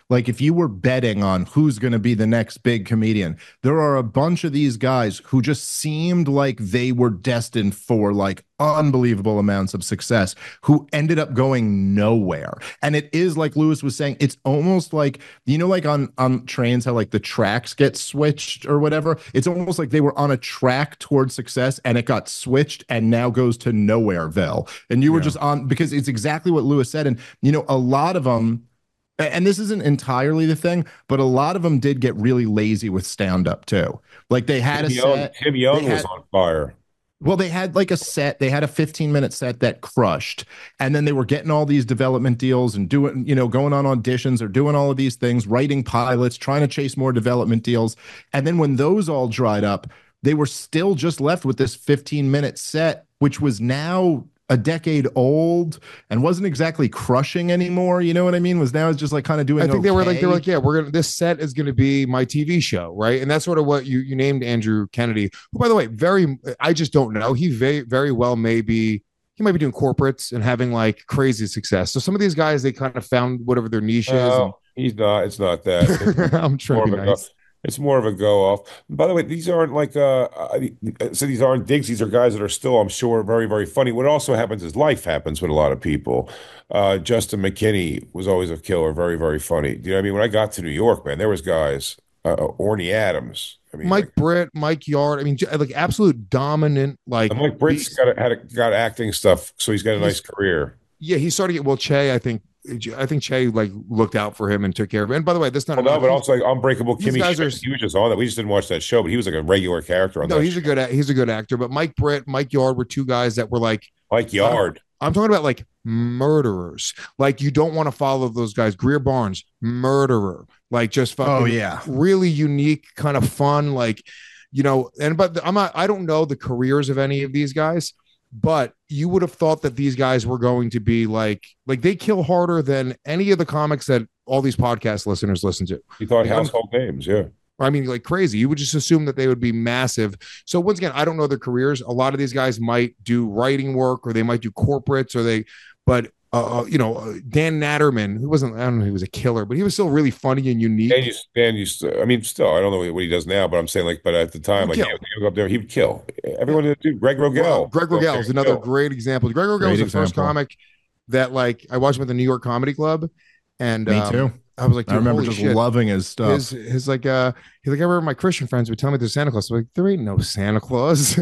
Like if you were betting on who's going to be the next big comedian, there are a bunch of these guys who just seemed like they were destined for like unbelievable amounts of success who ended up going nowhere. And it is like Lewis was saying, it's almost like, you know, like on trains, how like the tracks get switched or whatever. It's almost like they were on a track towards success and it got switched and now goes to nowhereville. And you were just on, because it's exactly what Lewis said. And, you know, a lot of them, and this isn't entirely the thing, but a lot of them did get really lazy with stand up too. Like they had Tim Young was on fire. Well, they had like a set, they had a 15-minute set that crushed. And then they were getting all these development deals and doing, you know, going on auditions or doing all of these things, writing pilots, trying to chase more development deals. And then when those all dried up, they were still just left with this 15-minute set, which was now a decade old and wasn't exactly crushing anymore. You know what I mean? Was now just like kind of doing. I think they were like, yeah, we're gonna. This set is going to be my TV show, right? And that's sort of what you named Andrew Kennedy, who, by the way, I just don't know. He very well may be. He might be doing corporates and having like crazy success. So some of these guys, they kind of found whatever their niche is. No, he's not. It's not that. I'm trying to be nice. It's more of a go off. By the way, these aren't like so these aren't digs. These are guys that are still, I'm sure, very, very funny. What also happens is life happens with a lot of people. Justin McKinney was always a killer, very, very funny. You know what I mean? When I got to New York, man, there was guys, Orny Adams. I mean, Mike Britt, Mike Yard. I mean, like absolute dominant. Like Mike Britt's got acting stuff, so he's got a nice career. Yeah, he started to get Che. I think Che like looked out for him and took care of him. And by the way, that's not no, but also like Unbreakable Kimmy Schmidt. He was just on that. We just didn't watch that show, but he was like a regular character on that. No, he's a good actor. But Mike Britt, Mike Yard were two guys that were like Mike Yard. I'm talking about like murderers. Like you don't want to follow those guys. Greer Barnes, murderer. Like just fucking really unique, kind of fun. Like, you know, but I don't know the careers of any of these guys. But you would have thought that these guys were going to be like they kill harder than any of the comics that all these podcast listeners listen to. You thought household names, yeah. I mean, like crazy. You would just assume that they would be massive. So once again, I don't know their careers. A lot of these guys might do writing work or they might do corporates but you know, Dan Natterman, who wasn't, I don't know, he was a killer, but he was still really funny and unique. Dan used to, I mean, still, I don't know what he does now, but I'm saying like, but at the time, like, he would go up there, he would kill. Everyone did too. Greg Rogel. Well, Greg Rogel is another great example. Greg Rogel was the first comic that like, I watched him at the New York Comedy Club. And me too. I was like, I remember just loving his stuff. His like, he's like, I remember my Christian friends would tell me there's Santa Claus. I'm like, there ain't no Santa Claus.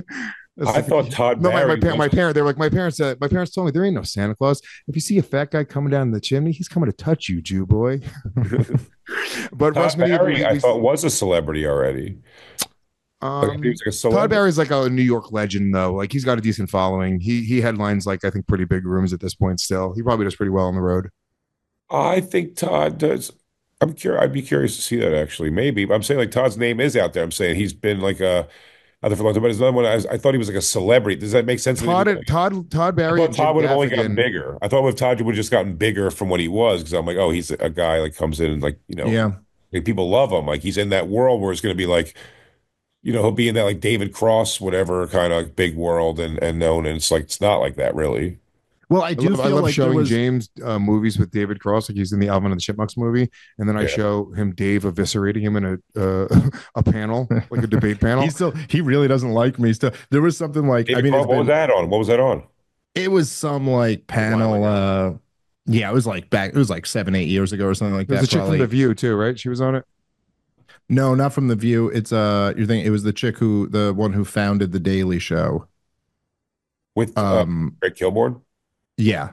I thought Todd Barry. My parents. They were like, my parents told me there ain't no Santa Claus. If you see a fat guy coming down the chimney, he's coming to touch you, Jew boy. But Todd Barry, I thought was a celebrity already. He was like a Todd Barry's like a New York legend, though. Like he's got a decent following. He headlines like I think pretty big rooms at this point. Still, he probably does pretty well on the road. I think Todd does. I'm curious. I'd be curious to see that actually. Maybe, but I'm saying like Todd's name is out there. I'm saying he's been like a. For a long time, but there's another one. I thought he was like a celebrity. Does that make sense? Todd Barry. I thought Todd would have only gotten bigger. I thought with Todd would have just gotten bigger from what he was because I'm like, oh, he's a guy like comes in and like like people love him. Like he's in that world where it's going to be like, he'll be in that like David Cross whatever kind of big world and known. And it's like it's not like that really. Well, I love like showing James movies with David Cross, like he's in the Alvin and the Chipmunks movie, and then I show him Dave eviscerating him in a panel, like a debate panel. He really doesn't like me. Still, there was something like David Cross, what was that on? What was that on? It was some like panel. Yeah, it was like back. It was like 7-8 years ago or something like that. There's a chick from The View too, right? She was on it. No, not from The View. It's you're thinking it was the chick the one who founded the Daily Show with Greg Kilborn. Yeah.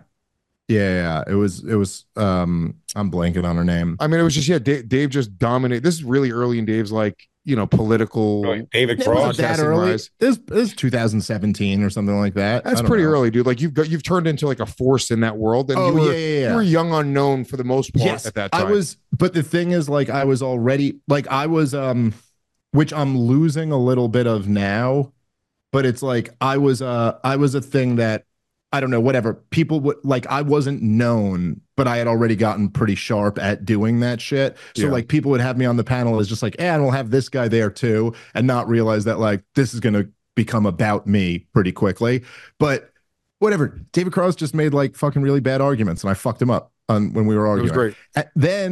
It was I'm blanking on her name. I mean, it was just Dave just dominated. This is really early in Dave's like, political. Really? David Cross that early. This is 2017 or something like that. That's pretty early, dude. Like you've turned into like a force in that world. And you were young unknown for the most part at that time. But the thing is, like I was already like I was which I'm losing a little bit of now, but it's like I was a thing that I don't know, whatever. People would like, I wasn't known, but I had already gotten pretty sharp at doing that shit. So like people would have me on the panel as just like, and we'll have this guy there too, and not realize that like this is going to become about me pretty quickly. But whatever. David Cross just made like fucking really bad arguments and I fucked him up when we were arguing. It was great. Then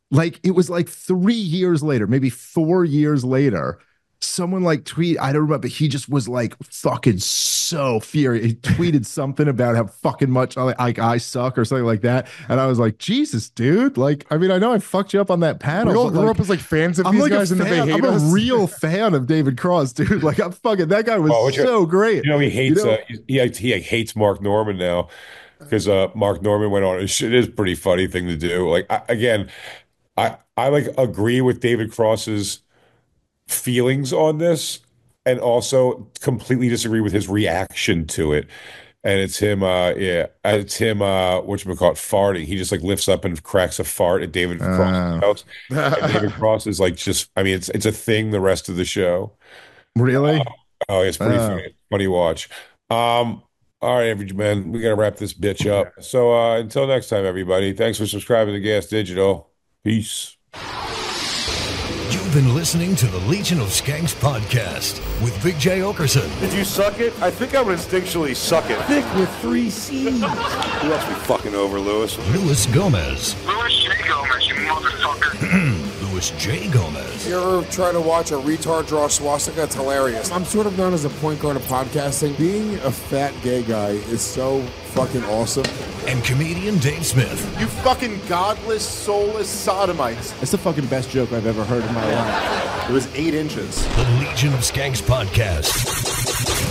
like it was like 3 years later, maybe 4 years later, someone like I don't remember, but he just was like fucking so furious. He tweeted something about how fucking much like I suck or something like that. And I was like, Jesus, dude. Like, I mean, I know I fucked you up on that panel. We all but, grew like, up as like fans of I'm these like guys a and then they fan. hate I'm us. a real fan of David Cross, dude. Like, I'm fucking, that guy was so great. You know, he hates, You know? he hates Mark Norman now because Mark Norman went on. It is a pretty funny thing to do. Like, I like agree with David Cross's feelings on this and also completely disagree with his reaction to it. And it's him, whatchamacallit, farting. He just like lifts up and cracks a fart at David Cross's house. And David Cross is like just, I mean, it's a thing the rest of the show. Really? Oh, it's pretty funny. Funny watch. All right, man, we gotta wrap this bitch up. So until next time, everybody, thanks for subscribing to Gas Digital. Peace. You've been listening to the Legion of Skanks podcast with Big J. Okerson. Did you suck it? I think I would instinctually suck it. Thick with 3 C's. Who else we fucking over, Lewis? Louis Gomez. Louis J. Gomez, you motherfucker. Louis J. Gomez. You ever try to watch a retard draw a swastika? It's hilarious. I'm sort of known as a point guard of podcasting. Being a fat gay guy is so fucking awesome. And comedian Dave Smith. You fucking godless, soulless sodomites. That's the fucking best joke I've ever heard in my life. It was 8 inches. The Legion of Skanks podcast.